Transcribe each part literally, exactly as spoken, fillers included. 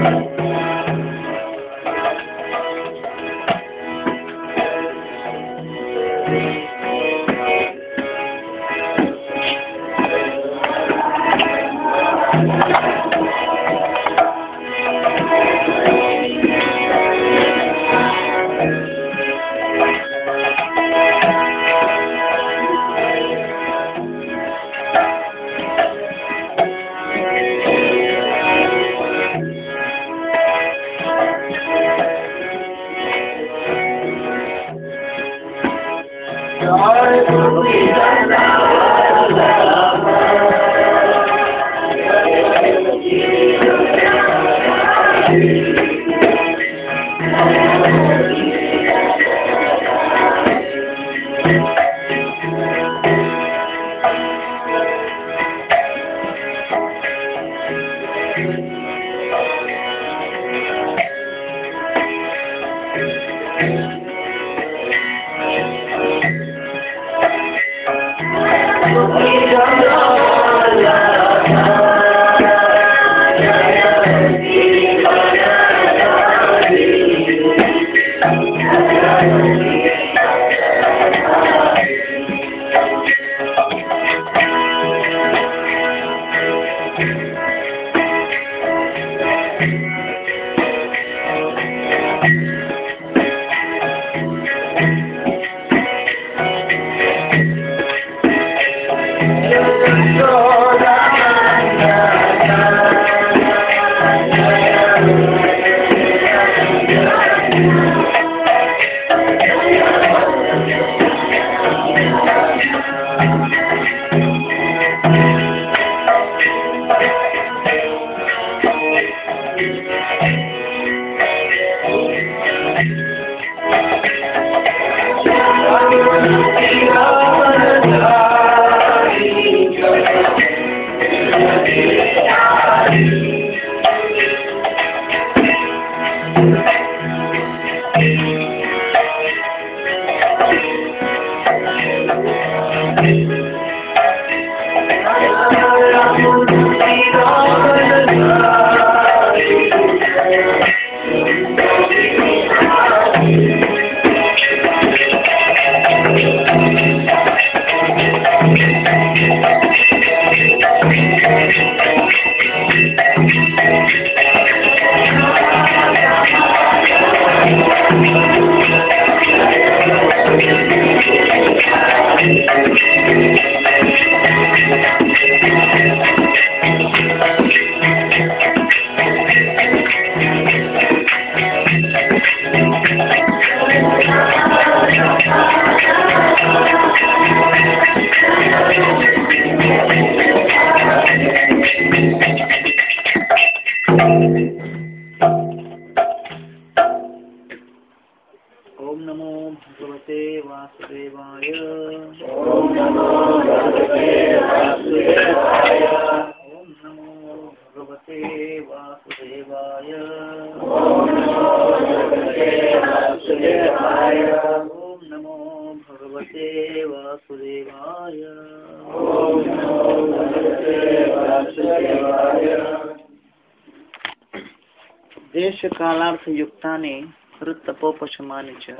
देश कालार्थ युक्तानि हृत्तपोपशमानि च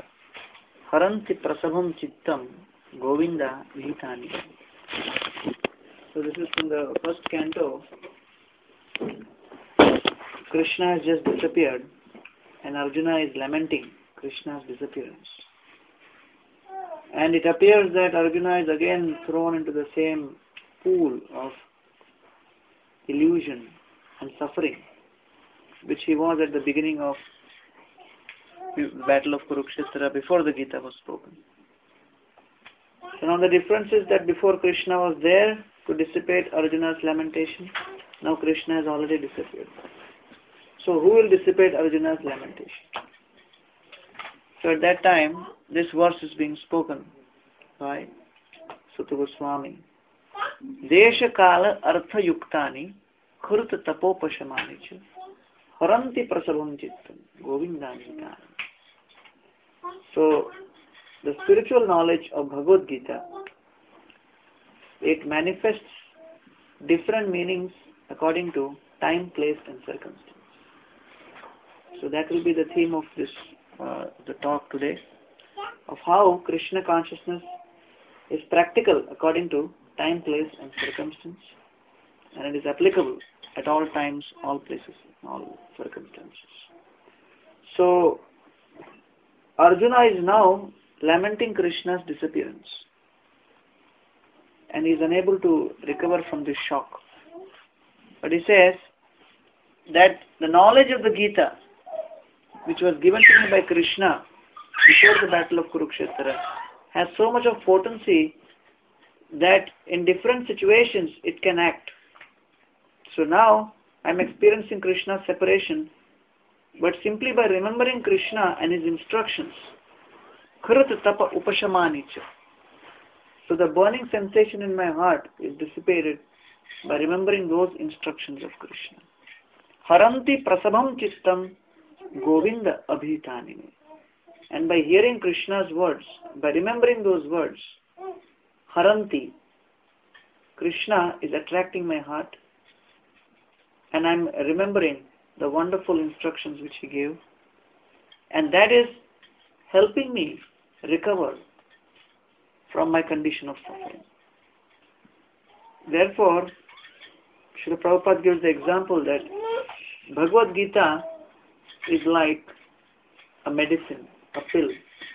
हरन्ति प्रसभं चित्तं Govinda विहितानि. So this is from the first canto. Krishna has just disappeared and Arjuna is lamenting Krishna's disappearance. And it appears that Arjuna is again thrown into the same pool of illusion and suffering which he was at the beginning of the battle of Kurukshetra before the Gita was spoken. So now the difference is that before Krishna was there to dissipate Arjuna's lamentation, now Krishna has already disappeared. So who will dissipate Arjuna's lamentation? So at that time, this verse is being spoken by Suta Goswami. Desha kala artha yuktani khurta tapopashamani cha haranti prasabham chittam govindani gana. So the spiritual knowledge of Bhagavad Gita, it manifests different meanings according to time, place and circumstance. So that will be the theme of this uh, the talk today, of how Krishna consciousness is practical according to time, place and circumstance, and it is applicable at all times, all places, all circumstances. So Arjuna is now lamenting Krishna's disappearance, and he is unable to recover from this shock. But he says that the knowledge of the Gita, which was given to me by Krishna before the battle of Kurukshetra, has so much of potency that in different situations it can act. So now I am experiencing Krishna's separation, but simply by remembering Krishna and his instructions. Kharat tapa upashamanicha. So the burning sensation in my heart is dissipated by remembering those instructions of Krishna. Haranti prasabham chittam Govinda abhitanine. And by hearing Krishna's words, by remembering those words, Haranti, Krishna is attracting my heart, and I am remembering the wonderful instructions which he gave, and that is helping me recover from my condition of suffering. Therefore, Srila Prabhupada gives the example that Bhagavad Gita is like a medicine, a pill.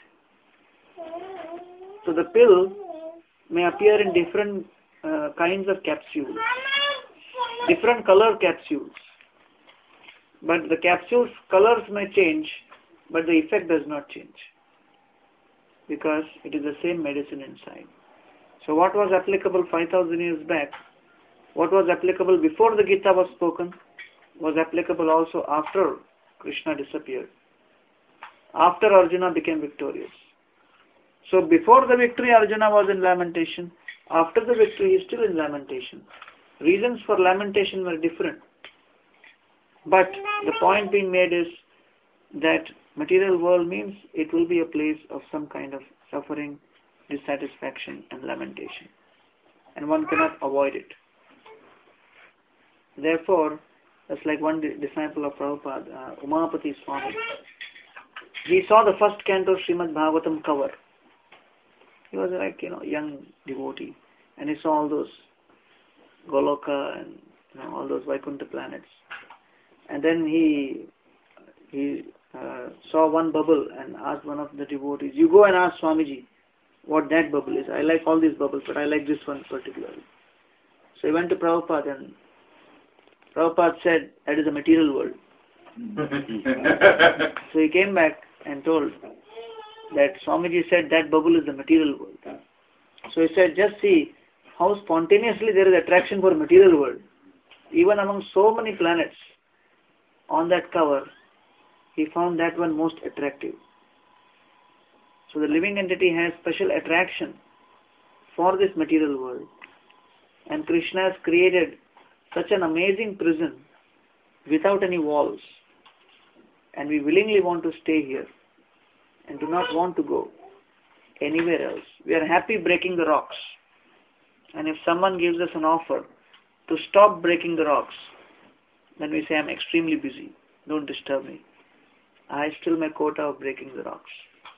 So the pill may appear in different uh, kinds of capsules, different color capsules. But the capsules' colors may change, but the effect does not change, because it is the same medicine inside. So what was applicable five thousand years back, what was applicable before the Gita was spoken, was applicable also after Krishna disappeared, after Arjuna became victorious. So before the victory, Arjuna was in lamentation. After the victory, he is still in lamentation. Reasons for lamentation were different. But the point being made is that material world means it will be a place of some kind of suffering, dissatisfaction and lamentation. And one cannot avoid it. Therefore, that's like one disciple of Prabhupada, uh, Umapati Swami. He saw the first canto of Srimad Bhagavatam cover. He was like, you know, young devotee. And he saw all those Goloka and, you know, all those Vaikuntha planets. And then he he uh, saw one bubble and asked one of the devotees, you go and ask Swamiji what that bubble is. I like all these bubbles, but I like this one particularly. So he went to Prabhupada, and Prabhupada said, that is a material world. So he came back and told that Swamiji said that bubble is the material world. So he said, just see how spontaneously there is attraction for material world. Even among so many planets on that cover, he found that one most attractive. So the living entity has special attraction for this material world. And Krishna has created such an amazing prison without any walls. And we willingly want to stay here and do not want to go anywhere else. We are happy breaking the rocks. And if someone gives us an offer to stop breaking the rocks, then we say, I'm extremely busy. Don't disturb me. I still my quota of breaking the rocks.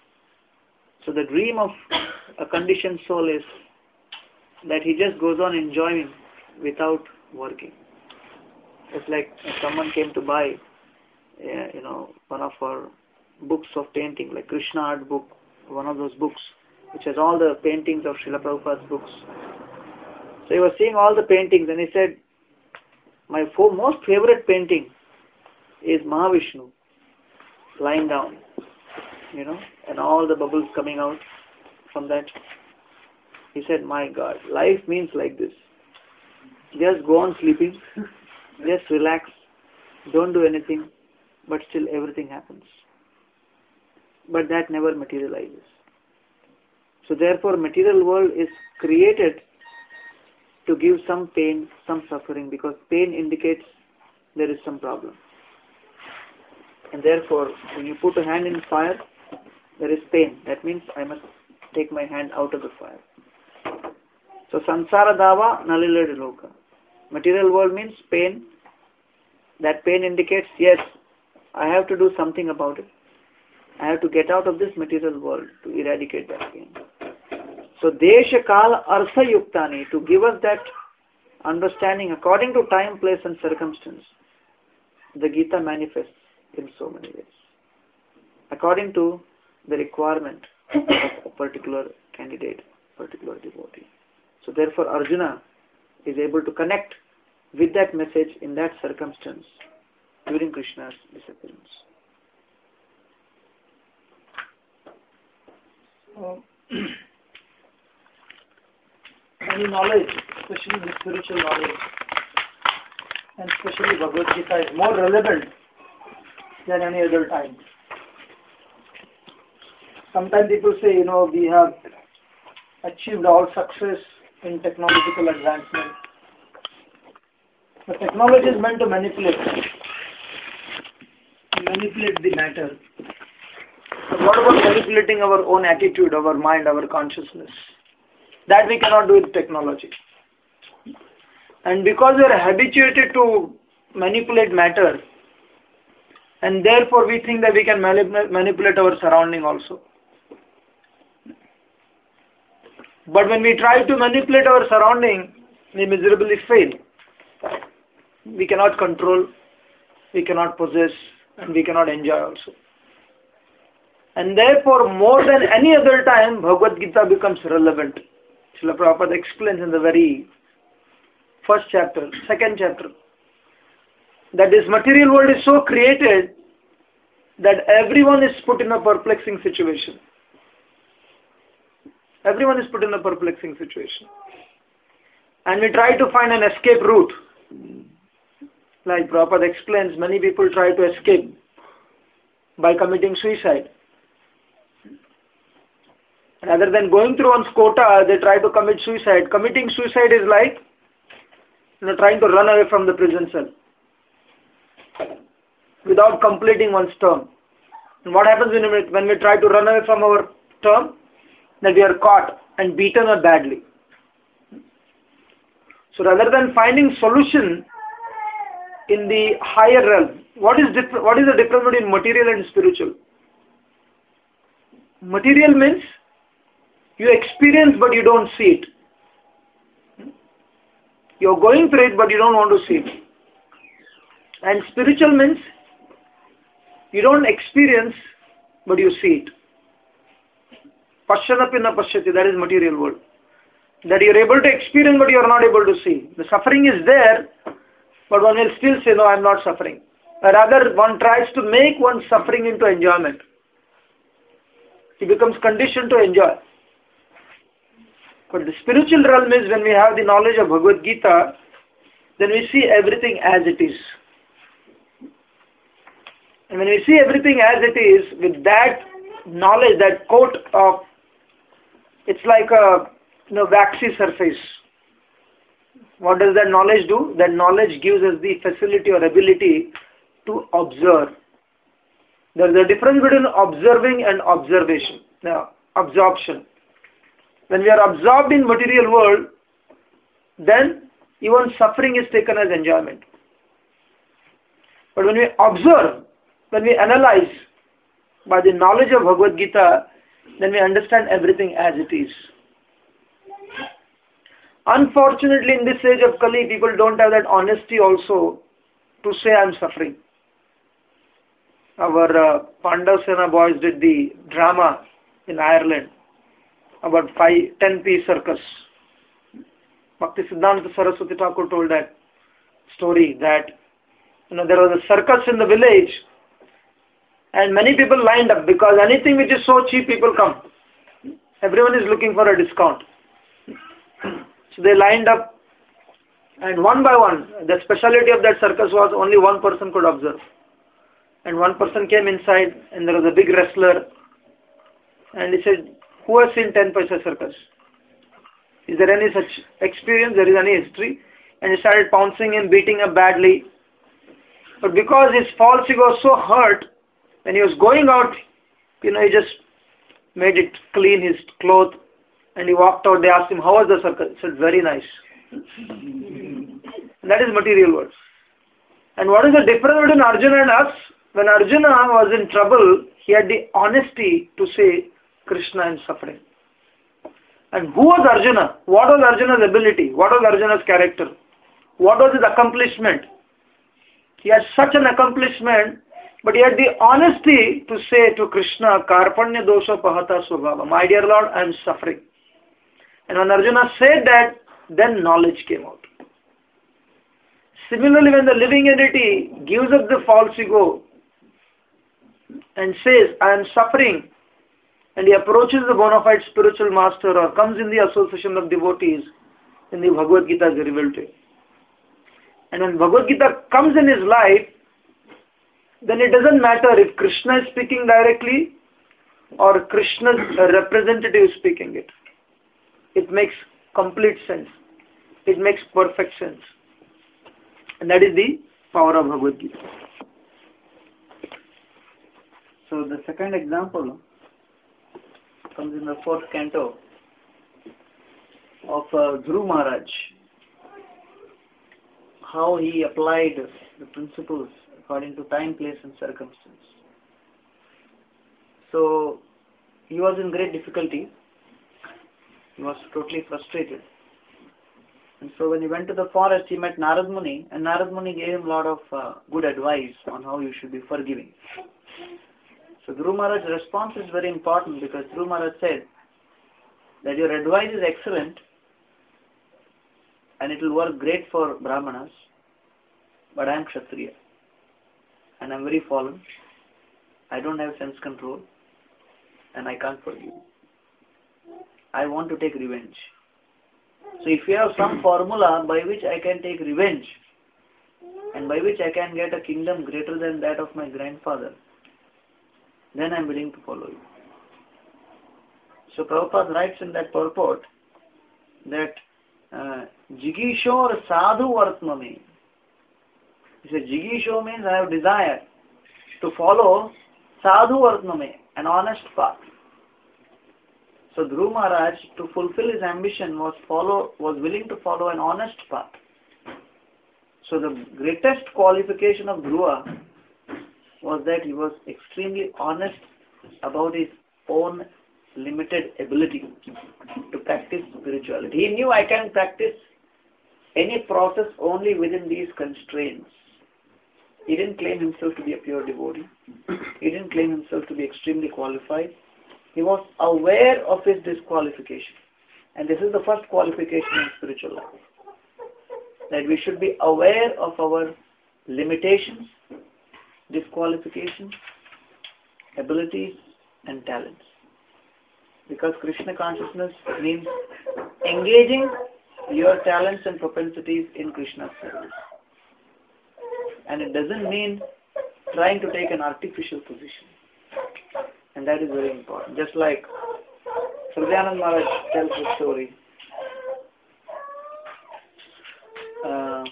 So the dream of a conditioned soul is that he just goes on enjoying without working. It's like if someone came to buy, uh, you know, one of our books of painting, like Krishna Art book, one of those books, which has all the paintings of Srila Prabhupada's books. So he was seeing all the paintings, and he said, my four, most favorite painting is Mahavishnu lying down, you know, and all the bubbles coming out from that. He said, my God, life means like this. Just go on sleeping, just relax, don't do anything, but still everything happens. But that never materializes. So therefore, material world is created to give some pain, some suffering, because pain indicates there is some problem. And therefore, when you put a hand in fire, there is pain. That means I must take my hand out of the fire. So, sansara dava nalilad loka. Material world means pain. That pain indicates, yes, I have to do something about it. I have to get out of this material world to eradicate that pain. So, Desha Kala Artha Yuktani, to give us that understanding according to time, place and circumstance, the Gita manifests in so many ways, according to the requirement of a particular candidate, particular devotee. So therefore Arjuna is able to connect with that message in that circumstance during Krishna's disappearance. Uh, any knowledge, especially the spiritual knowledge, and especially Bhagavad Gita, is more relevant than any other time. Sometimes people say, you know, we have achieved all success in technological advancement. The technology is meant to manipulate, manipulate the matter. But what about manipulating our own attitude, our mind, our consciousness? That we cannot do with technology. And because we are habituated to manipulate matter, and therefore we think that we can manipulate our surrounding also. But when we try to manipulate our surrounding, we miserably fail. We cannot control, we cannot possess, and we cannot enjoy also. And therefore, more than any other time, Bhagavad Gita becomes relevant. Srila Prabhupada explains in the very first chapter, second chapter, that this material world is so created that everyone is put in a perplexing situation. Everyone is put in a perplexing situation. And we try to find an escape route. Like Prabhupada explains, many people try to escape by committing suicide. Rather than going through one's quota, they try to commit suicide. Committing suicide is like, you know, trying to run away from the prison cell without completing one's term. And what happens when we, when we try to run away from our term? That we are caught and beaten up badly. So rather than finding solution in the higher realm, what is diff- what is the difference between material and spiritual? Material means you experience but you don't see it. You're going through it but you don't want to see it. And spiritual means you don't experience but you see it. Pashyanapi na pashyati, that is material world. That you are able to experience but you are not able to see. The suffering is there, but one will still say, no, I am not suffering. Rather, one tries to make one's suffering into enjoyment. He becomes conditioned to enjoy. But the spiritual realm is when we have the knowledge of Bhagavad Gita, then we see everything as it is. And when we see everything as it is, with that knowledge, that coat of, it's like a you know, waxy surface. What does that knowledge do? That knowledge gives us the facility or ability to observe. There is a difference between observing and observation. Now, absorption. When we are absorbed in material world, then even suffering is taken as enjoyment. But when we observe, when we analyze by the knowledge of Bhagavad Gita, then we understand everything as it is. Unfortunately, in this age of Kali, people don't have that honesty also to say I am suffering. Our uh, Pandavasena boys did the drama in Ireland about five, ten-piece circus. Bhakti Siddhanta Saraswati Thakur told that story that you know there was a circus in the village and many people lined up because anything which is so cheap, people come. Everyone is looking for a discount. So they lined up and one by one, the speciality of that circus was only one person could observe. And one person came inside and there was a big wrestler and he said, who has seen ten paisa circus? Is there any such experience? There is any history? And he started pouncing him, beating him badly. But because his false ego was so hurt, when he was going out, you know, he just made it clean his clothes and he walked out. They asked him, how was the circus? He said, very nice. And that is material world. And what is the difference between Arjuna and us? when Arjuna was in trouble, he had the honesty to say, Krishna is suffering. And who was Arjuna? What was Arjuna's ability? What was Arjuna's character? What was his accomplishment? He had such an accomplishment, but he had the honesty to say to Krishna, Karpanya dosha pahata svabhava, my dear Lord, I am suffering. And when Arjuna said that, then knowledge came out. Similarly, when the living entity gives up the false ego and says, I am suffering, and he approaches the bona fide spiritual master or comes in the association of devotees, in the Bhagavad Gita is revealed to him. And when Bhagavad Gita comes in his life, then it doesn't matter if Krishna is speaking directly or Krishna's representative is speaking it. It makes complete sense. It makes perfect sense. And that is the power of Bhagavad Gita. So the second example comes in the fourth canto of uh, Dhruv Maharaj. How he applied the principles according to time, place and circumstance. So he was in great difficulty. He was totally frustrated. And so when he went to the forest, he met Narad Muni, and Narad Muni gave him a lot of uh, good advice on how you should be forgiving. So Dhruv Maharaj's response is very important, because Dhruv Maharaj said that your advice is excellent and it will work great for Brahmanas, but I am Kshatriya and I am very fallen. I don't have sense control and I can't forgive. I want to take revenge. So if you have some formula by which I can take revenge and by which I can get a kingdom greater than that of my grandfather, then I am willing to follow you. So Prabhupada writes in that purport that uh, Jigishor sadhu vartmame. He said Jigisho means I have desire to follow sadhu vartmame, an honest path. So Dhruv Maharaj, to fulfill his ambition, was follow was willing to follow an honest path. So the greatest qualification of Dhruva was that he was extremely honest about his own limited ability to practice spirituality. He knew I can practice any process only within these constraints. He didn't claim himself to be a pure devotee. He didn't claim himself to be extremely qualified. He was aware of his disqualification. And this is the first qualification in spiritual life. That we should be aware of our limitations, disqualifications, abilities and talents. Because Krishna consciousness means engaging your talents and propensities in Krishna's service. And it doesn't mean trying to take an artificial position. And that is very important. Just like Hridayananda Maharaj tells a story. Uh,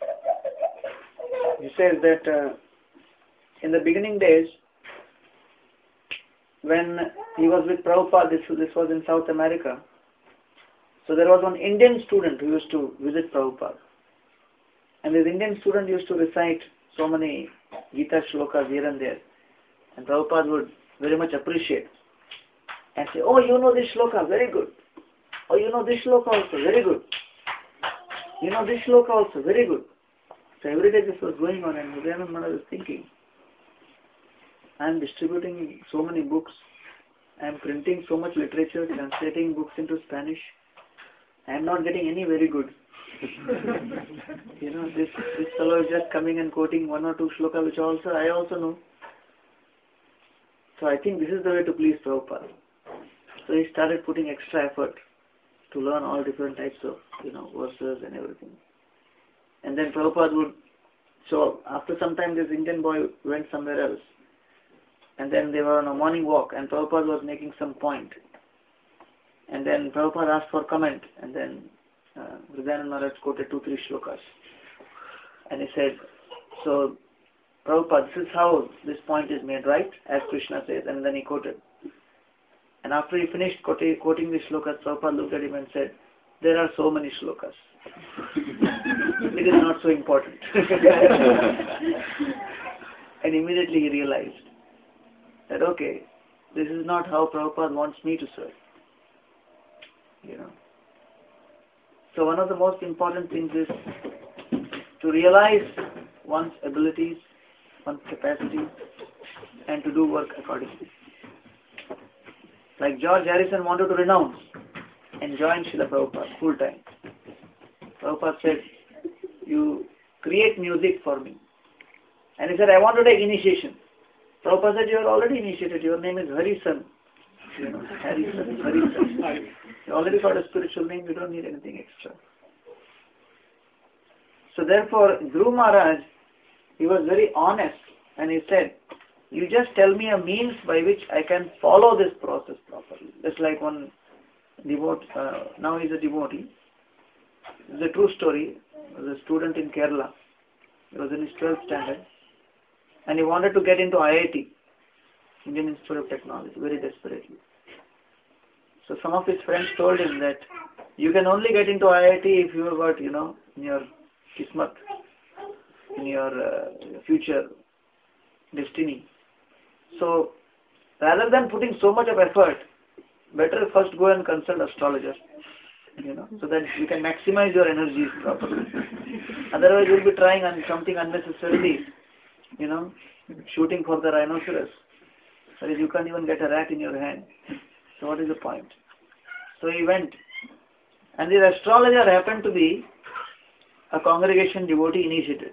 he says that uh, in the beginning days, when he was with Prabhupada, this, this was in South America, so there was one Indian student who used to visit Prabhupada. And this Indian student used to recite so many Gita shlokas here and there. And Prabhupada would very much appreciate and say, oh, you know this shloka, very good. Oh, you know this shloka also, very good. You know this shloka also, very good. So every day this was going on, and Hridayananda Maharaj was thinking, I am distributing so many books, I am printing so much literature, translating books into Spanish. I am not getting any very good. you know, this, this fellow is just coming and quoting one or two shloka, which also I also know. So I think this is the way to please Prabhupada. So he started putting extra effort to learn all different types of, you know, verses and everything. And then Prabhupada would, so after some time this Indian boy went somewhere else. And then they were on a morning walk and Prabhupada was making some point. And then Prabhupada asked for comment, and then uh, Hridayananda Maharaj quoted two, three shlokas. And he said, so Prabhupada, this is how this point is made, right? As Krishna says. And then he quoted. And after he finished quoting, quoting the shlokas, Prabhupada looked at him and said, there are so many shlokas. It is not so important. And immediately eventually he realized that, okay, this is not how Prabhupada wants me to serve. You know. So one of the most important things is to realize one's abilities, one's capacities, and to do work accordingly. Like George Harrison wanted to renounce and join Srila Prabhupada full time. Prabhupada said, you create music for me. And he said, I want to take initiation. Prabhupada said, you are already initiated. Your name is Harisan. You know, Harisan, Harisan. You already got a spiritual name. You don't need anything extra. So therefore, Dhruv Maharaj, he was very honest. And he said, you just tell me a means by which I can follow this process properly. Just like one devotee, uh, now he's a devotee. It's a true story. He was a student in Kerala. He was in his twelfth standard. And he wanted to get into I I T, Indian Institute of Technology, very desperately. So some of his friends told him that you can only get into I I T if you have got, you know, in your kismat, in your uh, future destiny. So rather than putting so much of effort, better first go and consult astrologer, you know, so that you can maximize your energies properly. Otherwise you'll be trying on something unnecessarily, you know, shooting for the rhinoceros. That is, you can't even get a rat in your hand. So what is the point? So he went. And the astrologer happened to be a congregation devotee initiated.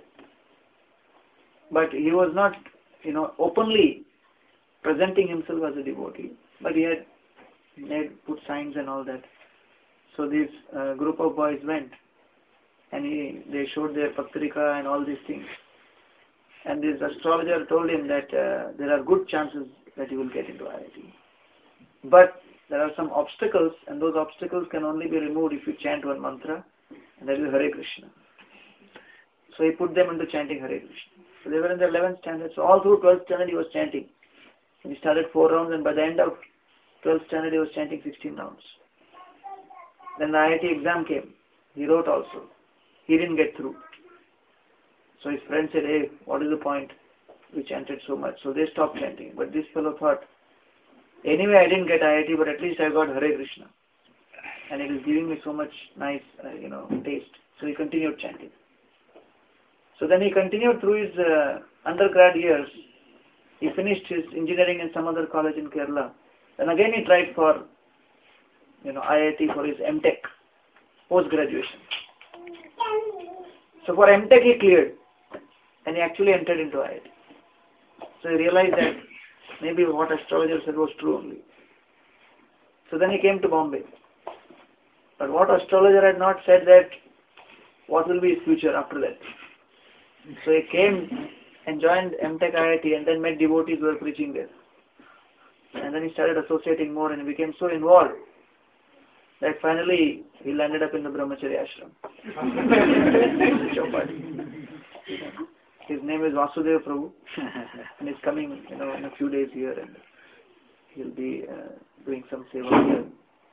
But he was not, you know, openly presenting himself as a devotee. But he had made, put signs and all that. So this uh, group of boys went. And he, they showed their Patrika and all these things. And this astrologer told him that uh, there are good chances that you will get into I I T. But there are some obstacles, and those obstacles can only be removed if you chant one mantra, and that is Hare Krishna. So he put them into chanting Hare Krishna. So they were in the eleventh standard. So all through twelfth standard he was chanting. And he started four rounds, and by the end of twelfth standard he was chanting sixteen rounds. Then the I I T exam came. He wrote also. He didn't get through. So his friend said, hey, what is the point? We chanted so much. So they stopped chanting. But this fellow thought, anyway, I didn't get I I T, but at least I got Hare Krishna. And it is giving me so much nice, uh, you know, taste. So he continued chanting. So then he continued through his uh, undergrad years. He finished his engineering in some other college in Kerala. And again he tried for, you know, I I T for his M Tech, post-graduation. So for M Tech he cleared. And he actually entered into I I T. So he realized that maybe what astrologer said was true only. So then he came to Bombay. But what astrologer had not said that what will be his future after that. So he came and joined M Tech I I T and then met devotees who were preaching there. And then he started associating more and he became so involved that finally he landed up in the Brahmacharya ashram. His name is Vasudeva Prabhu and he's coming, you know, in a few days here and he'll be uh, doing some seva here.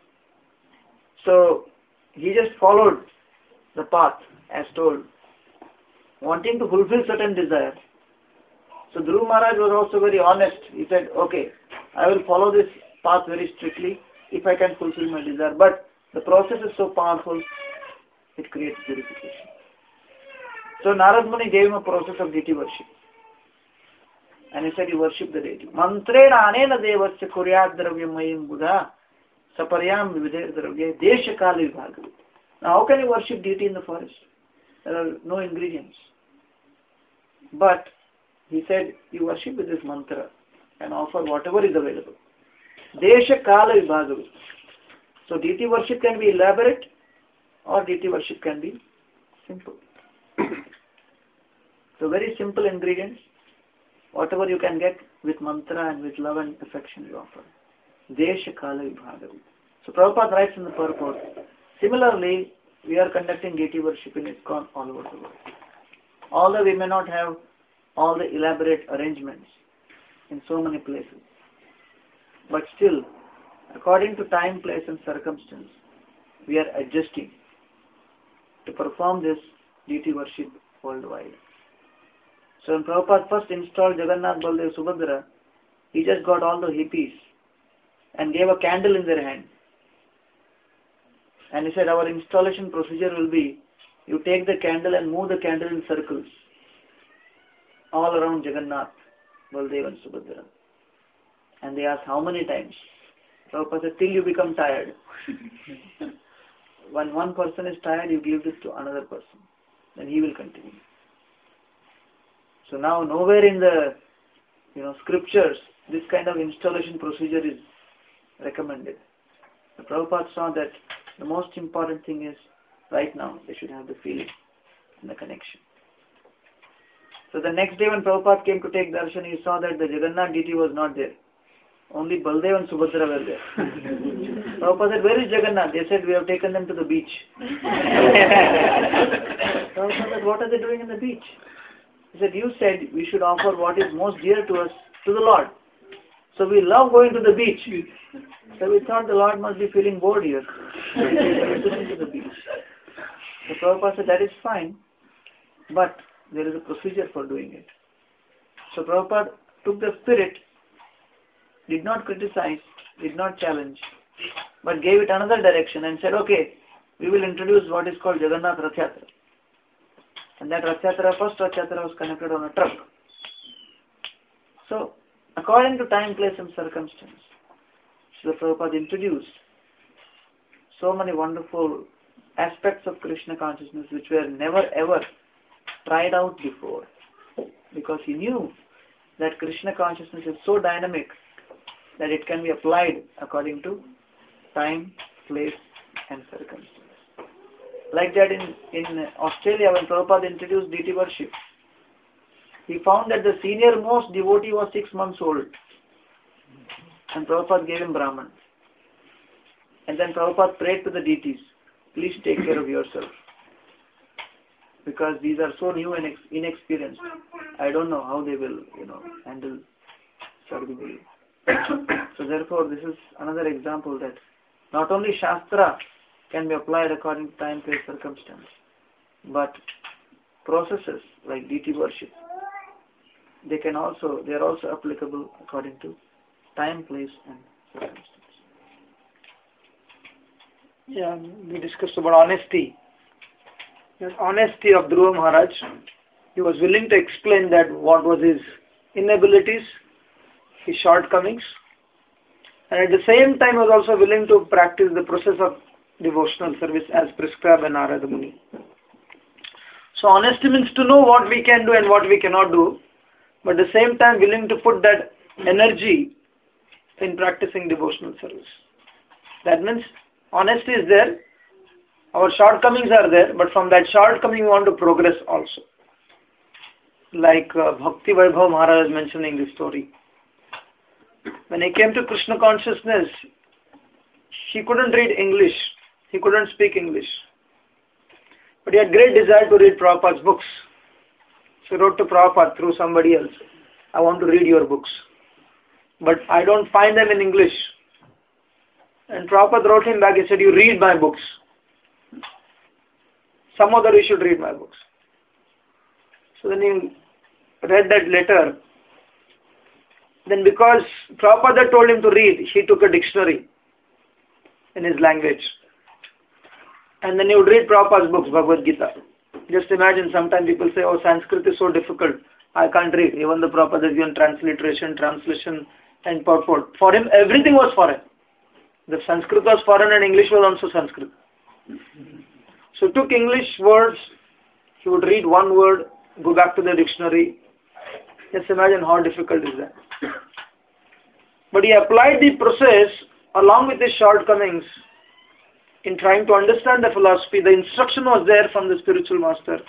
So he just followed the path as told, wanting to fulfill certain desires. So Dhruv Maharaj was also very honest. He said, okay, I will follow this path very strictly if I can fulfill my desire. But the process is so powerful, it creates purification. So Narad Muni gave him a process of deity worship. And he said, you worship the deity. Mantrena anena devasya kuryat dravyam mayim buddha saparyam vividher dravya desha kala vibhaga. Now how can you worship deity in the forest? There are no ingredients. But he said, you worship with this mantra and offer whatever is available. Desha kala vibhaga. So deity worship can be elaborate or deity worship can be simple. So very simple ingredients, whatever you can get with mantra and with love and affection you offer. Desha kala vibhaga. So Prabhupada writes in the purport, similarly, we are conducting deity worship in ISKCON all over the world. Although we may not have all the elaborate arrangements in so many places, but still, according to time, place and circumstance, we are adjusting to perform this deity worship worldwide. So when Prabhupada first installed Jagannath, Baldev, Subhadra, he just got all the hippies and gave a candle in their hand. And he said, our installation procedure will be, you take the candle and move the candle in circles all around Jagannath, Baldev and Subhadra. And they asked, how many times? Prabhupada said, till you become tired. When one person is tired, you give this to another person. Then he will continue. So now nowhere in the you know scriptures this kind of installation procedure is recommended. The Prabhupada saw that the most important thing is right now they should have the feeling and the connection. So the next day when Prabhupada came to take darshan, he saw that the Jagannath deity was not there. Only Baldev and Subhadra were there. Prabhupada said, where is Jagannath? They said, we have taken them to the beach. Prabhupada said, what are they doing in the beach? He said, you said we should offer what is most dear to us to the Lord. So we love going to the beach. So we thought the Lord must be feeling bored here. So we took him to the beach. So Prabhupada said, that is fine, but there is a procedure for doing it. So Prabhupada took the spirit, did not criticize, did not challenge, but gave it another direction and said, okay, we will introduce what is called Jagannath Rath Yatra. And that Rath Yatra, first Rath Yatra was conducted on a truck. So, according to time, place and circumstance, Srila Prabhupada introduced so many wonderful aspects of Krishna consciousness which were never ever tried out before. Because he knew that Krishna consciousness is so dynamic that it can be applied according to time, place and circumstance. Like that in, in Australia when Prabhupada introduced deity worship, he found that the senior most devotee was six months old. And Prabhupada gave him Brahman. And then Prabhupada prayed to the deities, please take care of yourself. Because these are so new and ex- inexperienced. I don't know how they will, you know, handle serving you. So therefore, this is another example that not only Shastra can be applied according to time, place, circumstance, but processes like deity worship, they can also, they are also applicable according to time, place, and circumstance. Yeah, we discussed about honesty. The honesty of Dhruva Maharaj. He was willing to explain that what was his inabilities, his shortcomings, and at the same time was also willing to practice the process of devotional service as prescribed by Narada Muni. So honesty means to know what we can do and what we cannot do, but at the same time willing to put that energy in practicing devotional service. That means honesty is there, our shortcomings are there, but from that shortcoming we want to progress also. Like uh, Bhakti Vaibhav Maharaj is mentioning this story. When he came to Krishna consciousness, he couldn't read English, he couldn't speak English. But he had great desire to read Prabhupada's books. So he wrote to Prabhupada through somebody else, I want to read your books, but I don't find them in English. And Prabhupada wrote him back, he said, you read my books. Some other you should read my books. So then he read that letter. Then because Prabhupada told him to read, he took a dictionary in his language. And then he would read Prabhupada's books, Bhagavad Gita. Just imagine, sometimes people say, oh, Sanskrit is so difficult, I can't read. Even the Prabhupada has given transliteration, translation and purport. For him, everything was foreign. The Sanskrit was foreign and English was also Sanskrit. So he took English words, he would read one word, go back to the dictionary. Just imagine how difficult is that. But he applied the process along with his shortcomings in trying to understand the philosophy. The instruction was there from the spiritual master.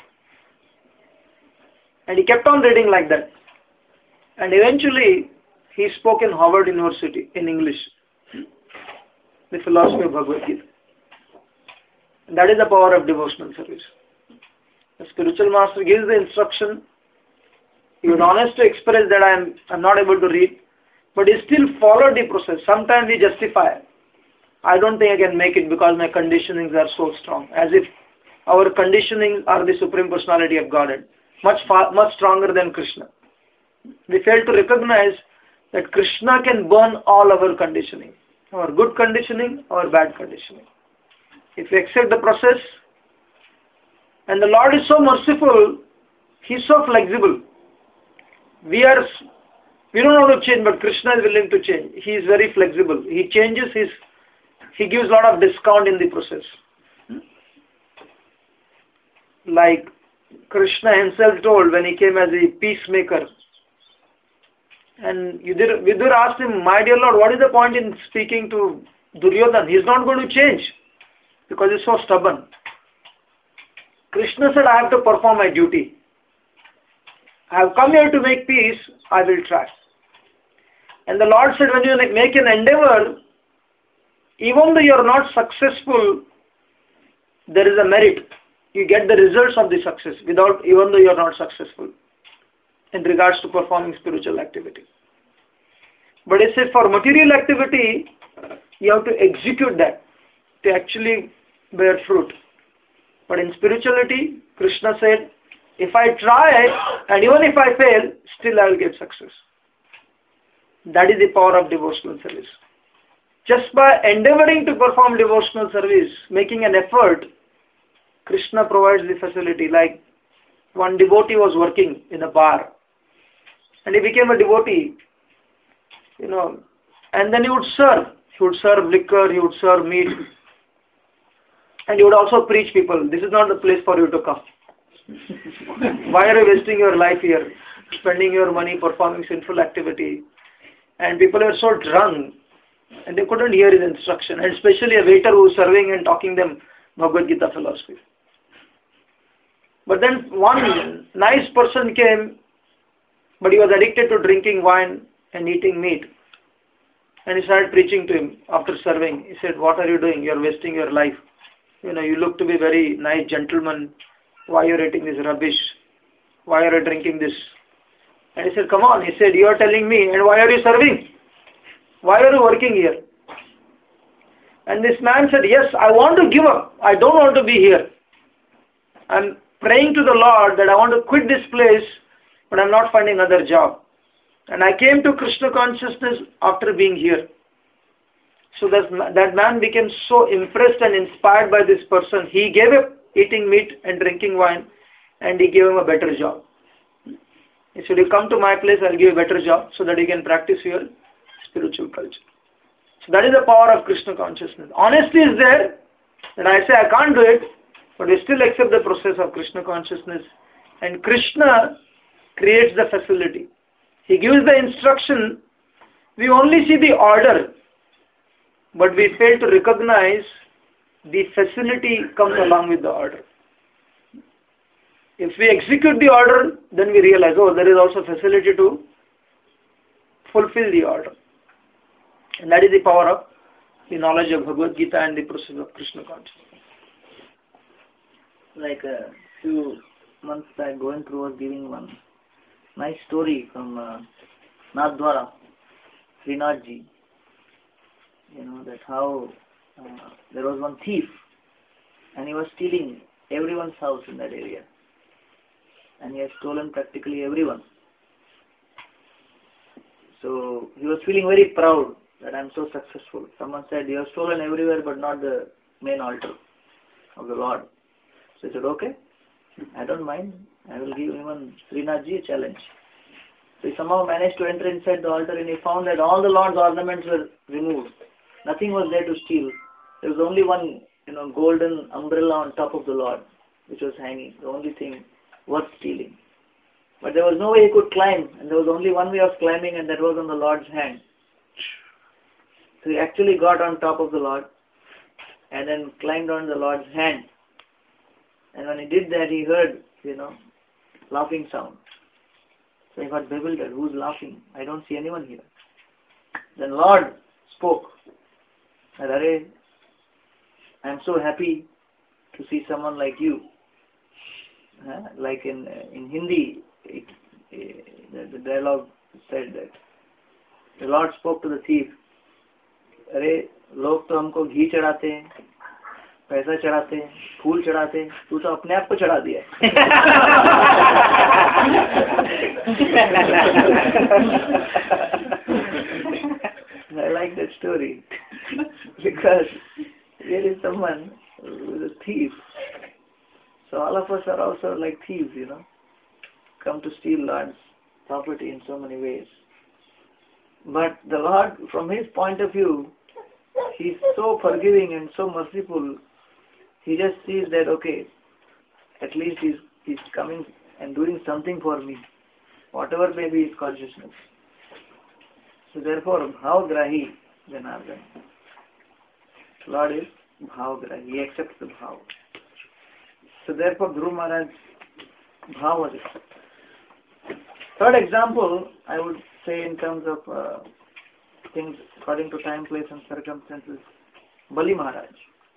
And he kept on reading like that. And eventually, he spoke in Harvard University in English, the philosophy of Bhagavad Gita. And that is the power of devotional service. The spiritual master gives the instruction. He was honest to express that I am I'm not able to read, but he still followed the process. Sometimes we justify. I don't think I can make it because my conditionings are so strong. As if our conditionings are the Supreme Personality of Godhead. much far, much stronger than Krishna. We fail to recognize that Krishna can burn all our conditioning, our good conditioning, our bad conditioning. If we accept the process, and the Lord is so merciful, He is so flexible. We are, we don't want to change, but Krishna is willing to change. He is very flexible. He changes his, He gives a lot of discount in the process. Like Krishna himself told when he came as a peacemaker. And Vidur asked him, my dear Lord, what is the point in speaking to Duryodhana? He is not going to change because he is so stubborn. Krishna said, I have to perform my duty. I have come here to make peace, I will try. And the Lord said, when you make an endeavor, even though you are not successful, there is a merit. You get the results of the success without, even though you are not successful in regards to performing spiritual activity. But it says for material activity, you have to execute that to actually bear fruit. But in spirituality, Krishna said, if I try and even if I fail, still I will get success. That is the power of devotional service. Just by endeavoring to perform devotional service, making an effort, Krishna provides the facility. Like one devotee was working in a bar and he became a devotee, you know, and then he would serve. He would serve liquor, he would serve meat, and he would also preach people. This is not the place for you to come. Why are you wasting your life here, spending your money performing sinful activity? And people were so drunk and they couldn't hear his instruction, and especially a waiter who was serving and talking them Bhagavad Gita philosophy. But then one nice person came, but he was addicted to drinking wine and eating meat. And he started preaching to him after serving. He said, what are you doing? You are wasting your life. You know, you look to be very nice gentleman. Why are you eating this rubbish? Why are you drinking this? And he said, come on. He said, you are telling me, and why are you serving? Why are you working here? And this man said, yes, I want to give up. I don't want to be here. I'm praying to the Lord that I want to quit this place, but I'm not finding another job. And I came to Krishna consciousness after being here. So that, that man became so impressed and inspired by this person. He gave up eating meat and drinking wine, and he gave him a better job. He said, you come to my place, I'll give you a better job so that you can practice your spiritual culture. So that is the power of Krishna consciousness. Honesty is there, and I say I can't do it, but we still accept the process of Krishna consciousness. And Krishna creates the facility. He gives the instruction. We only see the order, but we fail to recognize the facility comes along with the order. If we execute the order, then we realize, oh, there is also facility to fulfill the order. And that is the power of the knowledge of Bhagavad Gita and the process of Krishna consciousness. Like a few months back, going through was giving one nice story from uh, Nathdwara, Srinathji. You know, that how uh, there was one thief and he was stealing everyone's house in that area. And he had stolen practically everyone. So he was feeling very proud that I am so successful. Someone said, you have stolen everywhere but not the main altar of the Lord. So he said, okay, I don't mind. I will give even Srinathji a challenge. So he somehow managed to enter inside the altar, and he found that all the Lord's ornaments were removed. Nothing was there to steal. There was only one, you know, golden umbrella on top of the Lord, which was hanging. The only thing worth stealing. But there was no way he could climb, and there was only one way of climbing, and that was on the Lord's hand. So he actually got on top of the Lord, and then climbed on the Lord's hand. And when he did that, he heard, you know, laughing sound. So he got bewildered. Who's laughing? I don't see anyone here. Then Lord spoke. Arey, I am so happy to see someone like you. Uh, like in in Hindi, it, it, the, the dialogue said that the Lord spoke to the thief. अरे लोग तो हमको घी चढ़ाते हैं, पैसा चढ़ाते हैं, फूल चढ़ाते, तू तो अपने आप को चढ़ा दिया. I like that story because here is someone who is a thief. So all of us are also like thieves, you know, come to steal Lord's property in so many ways. But the Lord, from His point of view, He's so forgiving and so merciful. He just sees that, okay, at least he's, he's coming and doing something for me, whatever may be his consciousness. So therefore, Bhav-grahi Janardhan. Lord is Bhav-grahi. He accepts the Bhav. So therefore, Dhruv Maharaj, Bhav was accepted. Third example, I would say in terms of uh, things according to time, place and circumstances, Bali Maharaj.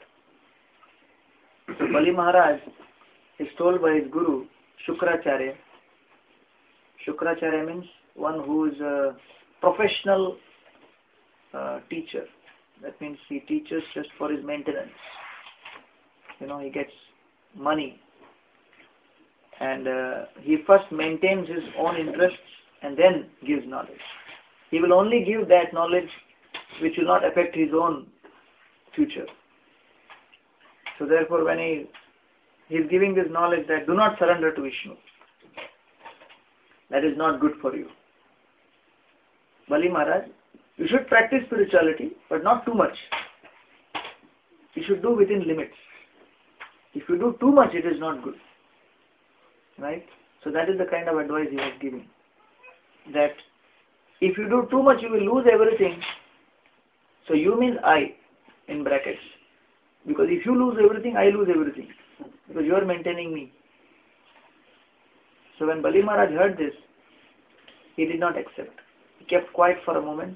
So Bali Maharaj is told by his guru, Shukracharya. Shukracharya means one who is a professional uh, teacher. That means he teaches just for his maintenance. You know, he gets money. And uh, he first maintains his own interests and then gives knowledge. He will only give that knowledge which will not affect his own future. So therefore, when he, he is giving this knowledge that do not surrender to Vishnu. That is not good for you. Bali Maharaj, you should practice spirituality, but not too much. You should do within limits. If you do too much, it is not good. Right? So that is the kind of advice he was giving. That if you do too much, you will lose everything. So you means I, in brackets. Because if you lose everything, I lose everything. Because you are maintaining me. So when Bali Maharaj heard this, he did not accept. He kept quiet for a moment.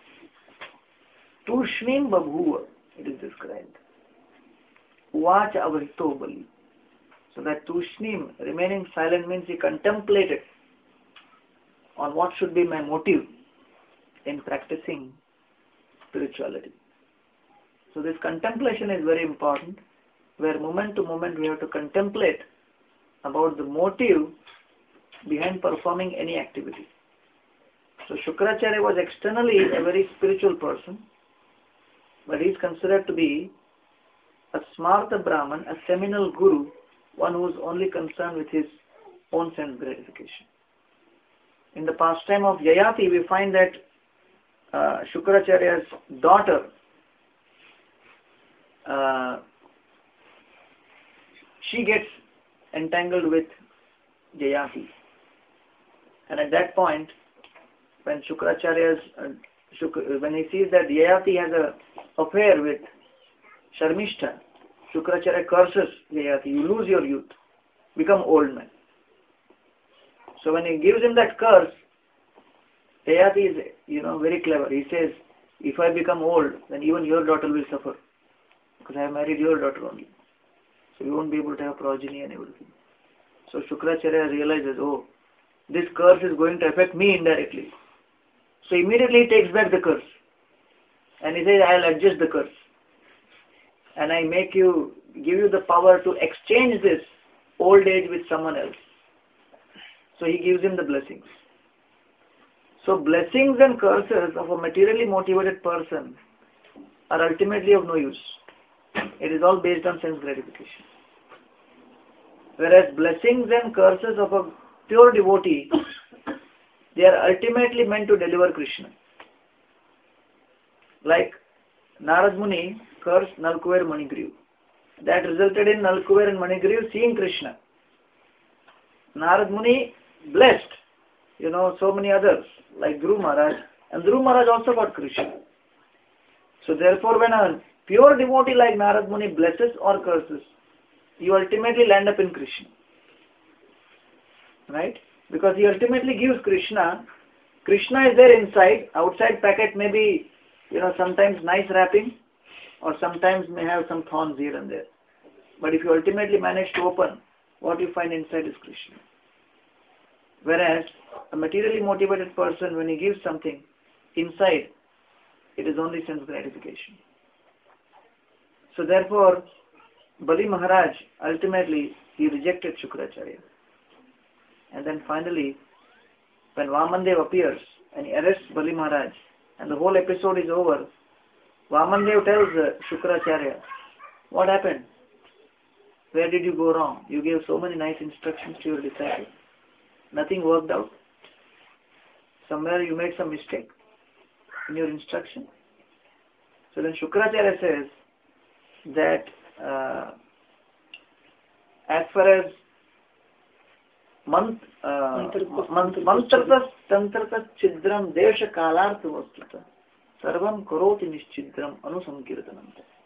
Tushnim babhuva, it is described. Uvacha avrito Bali. So that Tushnim, remaining silent, means he contemplated on what should be my motive in practicing spirituality. So this contemplation is very important, where moment to moment we have to contemplate about the motive behind performing any activity. So Shukracharya was externally a very spiritual person, but he is considered to be a Smarta Brahman, a seminal guru, one who is only concerned with his own sense gratification. In the pastime of Yayati, we find that uh, Shukracharya's daughter, uh, she gets entangled with Yayati. And at that point, when Shukracharya's, uh, Shukra, when he sees that Yayati has a affair with Sharmishta, Shukracharya curses Yayati, you lose your youth, become old man. So when he gives him that curse, Yayati is, you know, very clever. He says, if I become old, then even your daughter will suffer. Because I have married your daughter only. So you won't be able to have progeny and everything. So Shukracharya realizes, oh, this curse is going to affect me indirectly. So immediately he takes back the curse. And he says, I'll adjust the curse. And I make you, give you the power to exchange this old age with someone else. So he gives him the blessings. So blessings and curses of a materially motivated person are ultimately of no use. It is all based on sense gratification. Whereas blessings and curses of a pure devotee, they are ultimately meant to deliver Krishna. Like Narad Muni cursed Nalkuver Manigriv. That resulted in Nalkuver and Manigriv seeing Krishna. Narad Muni blessed, you know, so many others like Dhruv Maharaj, and Dhruv Maharaj also got Krishna. So therefore, when a pure devotee like Narad Muni blesses or curses, you ultimately land up in Krishna. Right? Because he ultimately gives Krishna. Krishna is there inside. Outside packet may be, you know, sometimes nice wrapping, or sometimes may have some thorns here and there. But if you ultimately manage to open, what you find inside is Krishna. Whereas a materially motivated person, when he gives something, inside, it is only sense gratification. So therefore, Bali Maharaj, ultimately, he rejected Shukracharya. And then finally, when Vamandev appears and he arrests Bali Maharaj, and the whole episode is over, Vamandev tells uh, Shukracharya, what happened? Where did you go wrong? You gave so many nice instructions to your disciple. Nothing worked out. Somewhere you made some mistake in your instruction. So then Shukracharya says that uh, as far as mant, uh, mantratas tantratas chidram desha kalartha vastuta sarvam karoti nischidram anusankirtanam.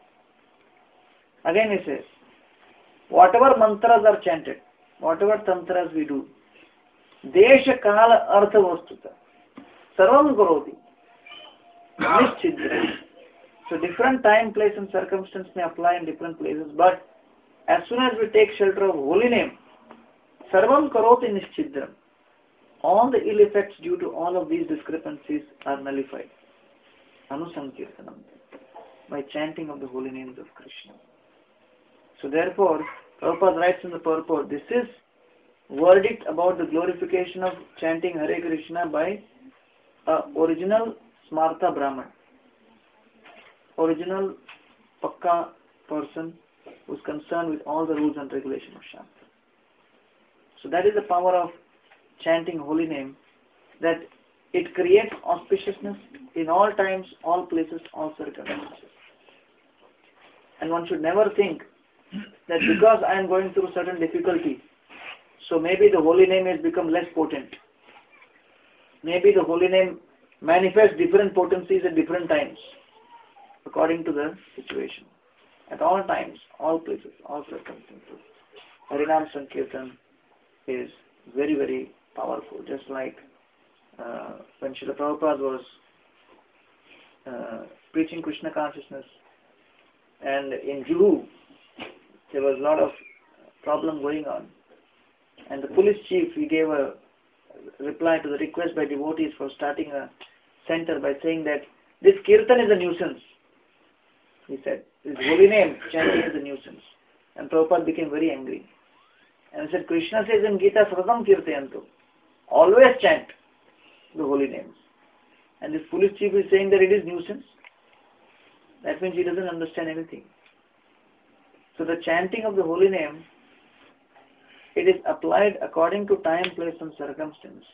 Again he says, whatever mantras are chanted, whatever tantras we do, desha kala artha vastuta sarvam karoti nischidram. So different time, place and circumstance may apply in different places, but as soon as we take shelter of holy name, sarvam karoti nischidram, all the ill effects due to all of these discrepancies are nullified. Anusankirtanam, by chanting of the holy names of Krishna. So therefore, Prabhupada writes in the purport, this is verdict about the glorification of chanting Hare Krishna by a original Smarta Brahman, original Pakka person who is concerned with all the rules and regulations of Shastra. So that is the power of chanting holy name, that it creates auspiciousness in all times, all places, all circumstances. And one should never think that because I am going through certain difficulty, so maybe the holy name has become less potent. Maybe the holy name manifests different potencies at different times, according to the situation. At all times, all places, all circumstances, Harinam Sankirtan is very, very powerful. Just like uh, when Srila Prabhupada was uh, preaching Krishna consciousness, and in Juhu, there was a lot of problem going on. And the police chief, he gave a reply to the request by devotees for starting a center by saying that this kirtan is a nuisance. He said, this holy name chanting is a nuisance. And Prabhupada became very angry. And he said, Krishna says in Gita, Sratam Kirtayanto, always chant the holy names. And this police chief is saying that it is nuisance. That means he doesn't understand anything. So the chanting of the holy name, it is applied according to time, place and circumstance.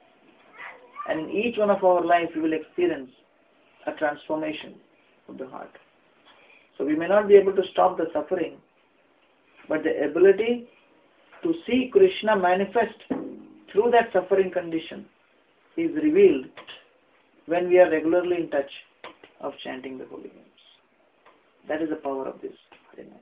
And in each one of our life, we will experience a transformation of the heart. So we may not be able to stop the suffering, but the ability to see Krishna manifest through that suffering condition is revealed when we are regularly in touch of chanting the holy names. That is the power of this Harinam.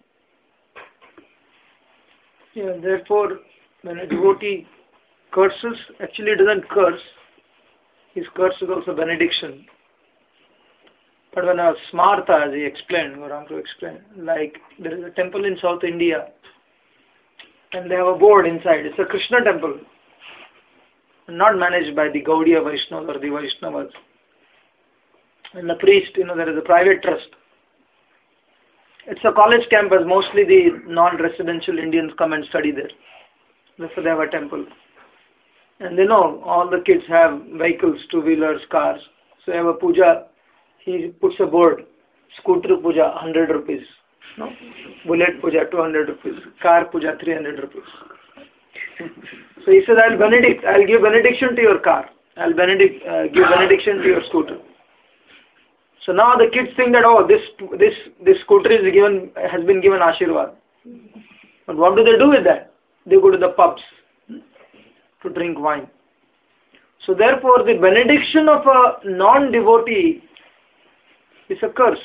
Yeah, therefore, when a devotee curses, actually he doesn't curse. His curse is also benediction. But when a Smarta, as he explained, Gauranga explained, like there is a temple in South India, and they have a board inside. It's a Krishna temple, not managed by the Gaudiya Vaishnavas or the Vaishnavas. And the priest, you know, there is a private trust. It's a college campus. Mostly the non-residential Indians come and study there. Therefore they have a temple. And they know all the kids have vehicles, two-wheelers, cars. So they have a puja. He puts a board. Scooter puja, one hundred rupees. No? Bullet puja, two hundred rupees. Car puja, three hundred rupees. So he says, I'll benedict. I'll give benediction to your car. I'll benedict, uh, give benediction to your scooter. So now the kids think that, oh, this this this scooter is given has been given Ashirwad. But what do they do with that? They go to the pubs to drink wine. So therefore, the benediction of a non-devotee is a curse.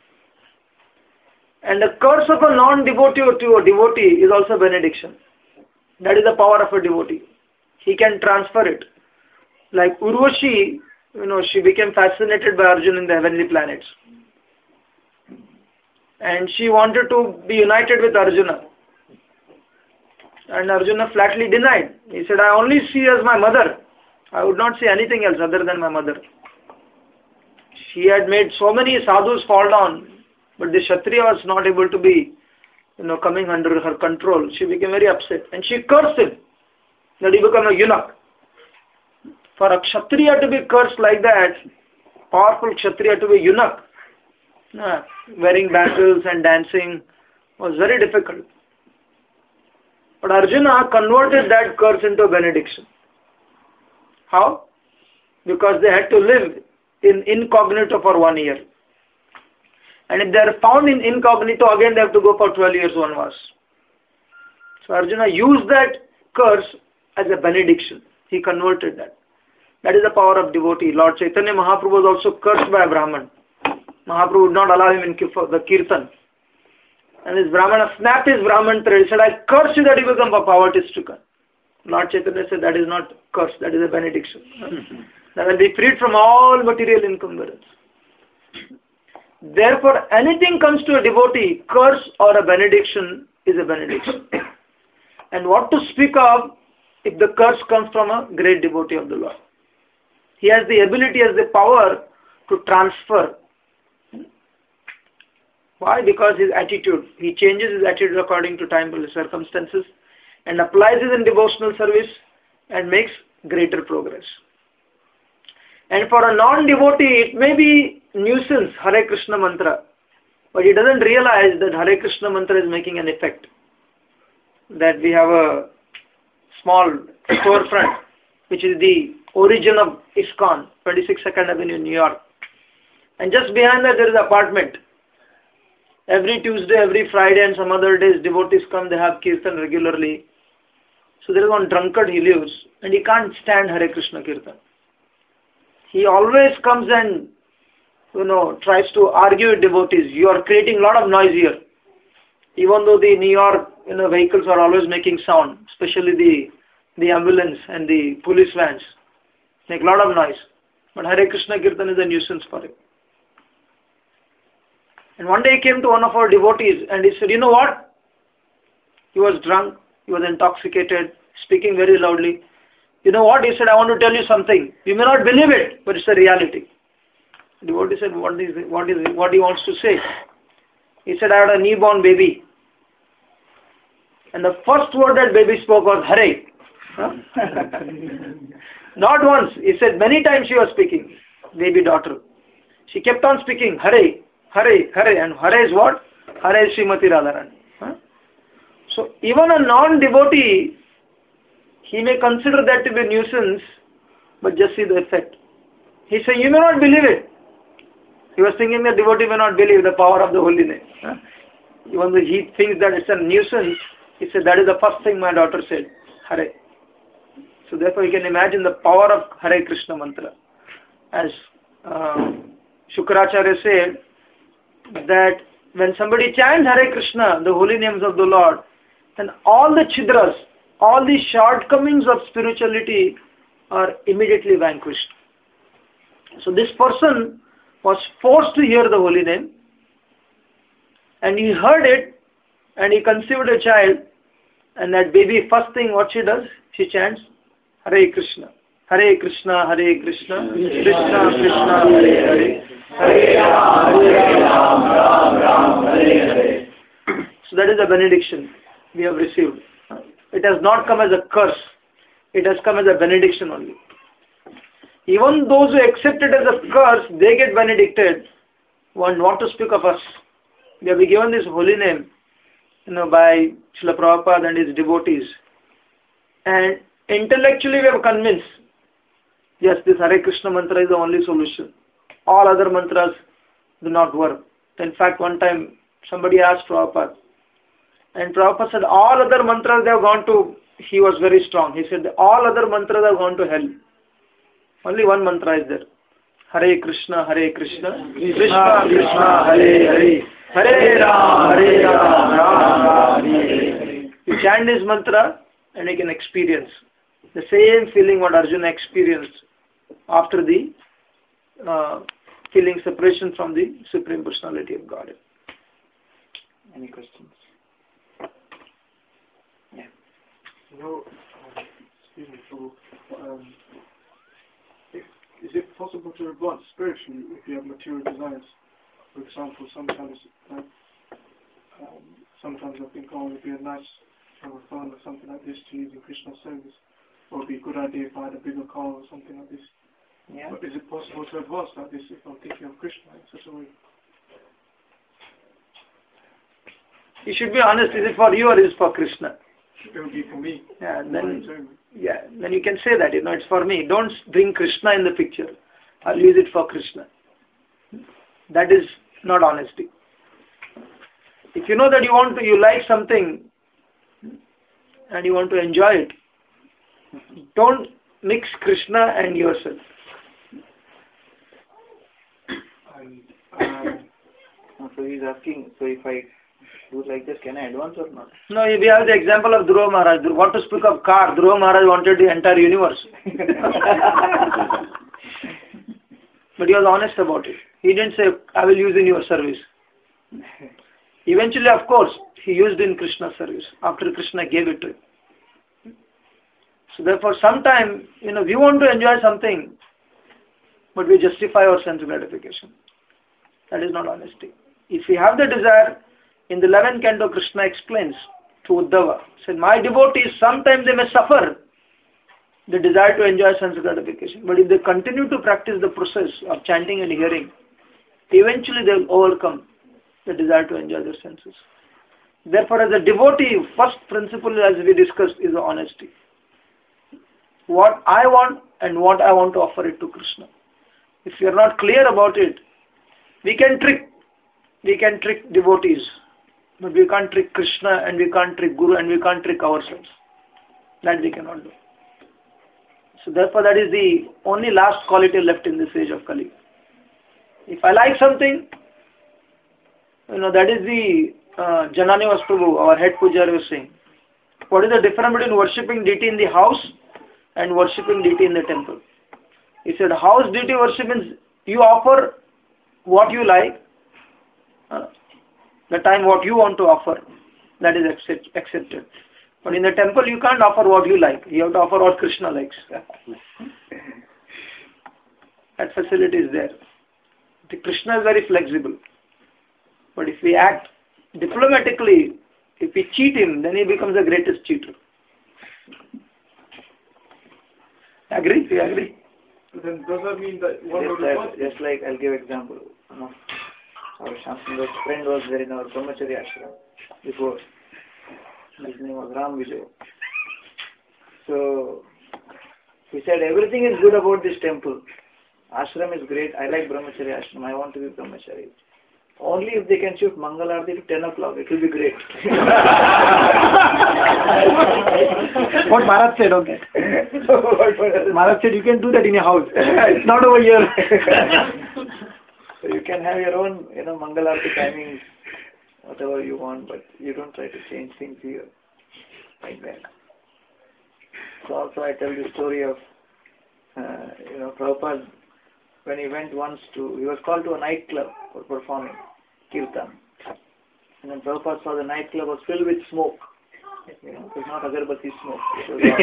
And the curse of a non-devotee to a devotee is also benediction. That is the power of a devotee. He can transfer it. Like Urvashi, you know, she became fascinated by Arjuna in the heavenly planets. And she wanted to be united with Arjuna. And Arjuna flatly denied. He said, I only see as my mother. I would not see anything else other than my mother. She had made so many sadhus fall down, but the Kshatriya was not able to be you know, coming under her control, she became very upset and she cursed him that he became a eunuch. For a Kshatriya to be cursed like that, powerful Kshatriya to be eunuch, uh, wearing bangles and dancing was very difficult. But Arjuna converted that curse into a benediction. How? Because they had to live in incognito for one year. And if they are found in incognito, again they have to go for twelve years vanvas. So Arjuna used that curse as a benediction. He converted that. That is the power of devotee. Lord Chaitanya Mahaprabhu was also cursed by a Brahman. Mahaprabhu would not allow him in the Kirtan. And this Brahmana snapped his Brahman thread. He said, I curse you that you become a poverty-stricken. Lord Chaitanya said, that is not curse, that is a benediction. That will be freed from all material encumbrance. Therefore, anything comes to a devotee, curse or a benediction is a benediction. And what to speak of if the curse comes from a great devotee of the Lord? He has the ability, has the power to transfer. Why? Because his attitude, he changes his attitude according to time and circumstances and applies it in devotional service and makes greater progress. And for a non-devotee, it may be nuisance, Hare Krishna mantra, but he doesn't realize that Hare Krishna mantra is making an effect. That we have a small storefront, which is the origin of ISKCON, twenty-sixth second Avenue, New York. And just behind that there is an apartment. Every Tuesday, every Friday and some other days, devotees come, they have Kirtan regularly. So there is one drunkard, he lives, and he can't stand Hare Krishna Kirtan. He always comes and, you know, tries to argue with devotees. You are creating a lot of noise here. Even though the New York, you know, vehicles are always making sound, especially the, the ambulance and the police vans, make a lot of noise. But Hare Krishna Kirtan is a nuisance for him. And one day he came to one of our devotees and he said, you know what? He was drunk, he was intoxicated, speaking very loudly. You know what? He said, I want to tell you something. You may not believe it, but it's a reality. The devotee said, what is it? What is it? What he wants to say? He said, I had a newborn baby. And the first word that baby spoke was Hare. Huh? Not once. He said many times she was speaking, baby daughter. She kept on speaking Hare, Hare, Hare. And Hare is what? Hare is Srimati Radharani. Huh? So even a non-devotee, he may consider that to be a nuisance, but just see the effect. He said, you may not believe it. He was thinking that devotee may not believe the power of the holy name. Huh? Even though he thinks that it's a nuisance, he said, that is the first thing my daughter said, Hare. So therefore you can imagine the power of Hare Krishna mantra. As uh, Shukracharya said, that when somebody chants Hare Krishna, the holy names of the Lord, then all the chidras, all the shortcomings of spirituality are immediately vanquished. So this person was forced to hear the holy name, and he heard it, and he conceived a child, and that baby, first thing what she does, she chants Hare Krishna, Hare Krishna, Hare Krishna, Krishna Krishna, Hare Hare, Hare Ram, Hare Ram, Ram Ram, Hare Hare. So that is a benediction we have received. It has not come as a curse, it has come as a benediction only. Even those who accept it as a curse, they get benedicted. One, what to speak of us? We have been given this holy name, you know, by Srila Prabhupada and his devotees. And intellectually we are convinced, yes, this Hare Krishna mantra is the only solution. All other mantras do not work. In fact, one time somebody asked Prabhupada, and Prabhupada said, all other mantras they have gone to, he was very strong. He said, all other mantras have gone to hell. Only one mantra is there. Hare Krishna, Hare Krishna, Krishna Krishna, Hare Hare, Hare Ram, Hare Ram, Ram Ram, Hare Hare. You chant this mantra and you can experience the same feeling what Arjuna experienced after the uh, feeling separation from the Supreme Personality of Godhead. Any questions? Yeah. You know, um, excuse me, so, um, if, is it possible to rebut spiritually if you have material desires? For example, sometimes uh, um, sometimes I think, oh, it would be a nice have a phone or something like this to use in Krishna service. Or it would be a good idea if I had a bigger car or something like this. Yeah. But is it possible to advance like this if I'm thinking of Krishna in such a way? You should be honest, is it for you or is it for Krishna? It would be for me. Yeah, then, yeah, then you can say that, you know, it's for me. Don't bring Krishna in the picture. I'll use it for Krishna. That is not honesty. If you know that you want to, you like something and you want to enjoy it, don't mix Krishna and yourself. And, um, so he's asking, so if I do like this, can I advance or not? No, we have the example of Dhruva Maharaj. What to speak of car? Dhruva Maharaj wanted the entire universe. But he was honest about it. He didn't say, I will use in your service. Eventually, of course, he used in Krishna's service after Krishna gave it to him. So therefore, sometime, you know, we want to enjoy something, but we justify our sense gratification. That is not honesty. If we have the desire, in the eleventh canto, Krishna explains to Uddhava, said, my devotees, sometimes they may suffer the desire to enjoy sense gratification, but if they continue to practice the process of chanting and hearing, eventually they will overcome the desire to enjoy their senses. Therefore, as a devotee, first principle, as we discussed, is honesty. What I want and what I want to offer it to Krishna. If we are not clear about it, we can trick, we can trick devotees, but we can't trick Krishna and we can't trick Guru and we can't trick ourselves. That we cannot do. So therefore, that is the only last quality left in this age of Kali. If I like something, you know, that is the uh, Janani Vastubu, our head pujar was saying. What is the difference between worshipping deity in the house and worshipping deity in the temple? He said, house deity worship means you offer what you like, uh, the time what you want to offer, that is accept, accepted. But in the temple, you can't offer what you like. You have to offer what Krishna likes. That facility is there. The Krishna is very flexible. But if we act diplomatically, if we cheat him, then he becomes the greatest cheater. Agree? Do you agree? Then does that mean that one Just, of the like, just like, I'll give example. You know, our Shantanda's friend was there in our Brahmacharya ashram before. His name was Ram Vijay. So, he said, everything is good about this temple. Ashram is great. I like Brahmacharya ashram. I want to be Brahmachari. Only if they can shift Mangalarti to ten o'clock, it will be great. What Maharaj said, okay. Maharaj said, you can do that in your house. It's not over here. So you can have your own, you know, Mangalarti timings, whatever you want, but you don't try to change things here. Like that. So also I tell the story of, uh, you know, Prabhupada, when he went once to, he was called to a nightclub for performing kirtan. And then Prabhupada saw the nightclub was filled with smoke. You know, it was not agarbatti smoke. It was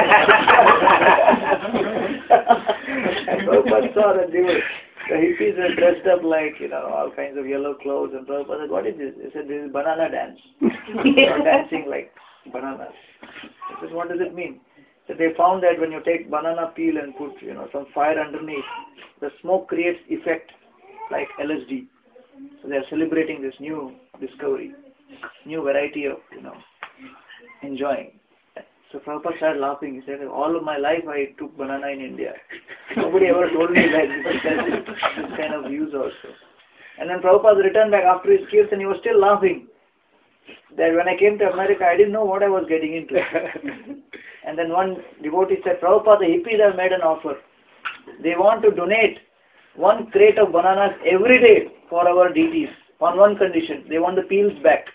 and Prabhupada saw that they were, the hippies were dressed up like, you know, all kinds of yellow clothes. And Prabhupada said, what is this? He said, this is banana dance. They are dancing like bananas. He said, what does it mean? So they found that when you take banana peel and put, you know, some fire underneath, the smoke creates effect like L S D. So they are celebrating this new discovery, new variety of, you know, enjoying. So Prabhupada started laughing. He said, all of my life I took banana in India. Nobody ever told me that this, this kind of views also. And then Prabhupada returned back after his kirtan, he was still laughing. That when I came to America, I didn't know what I was getting into. And then one devotee said, Prabhupada, the hippies have made an offer. They want to donate one crate of bananas every day for our deities on one condition. They want the peels back.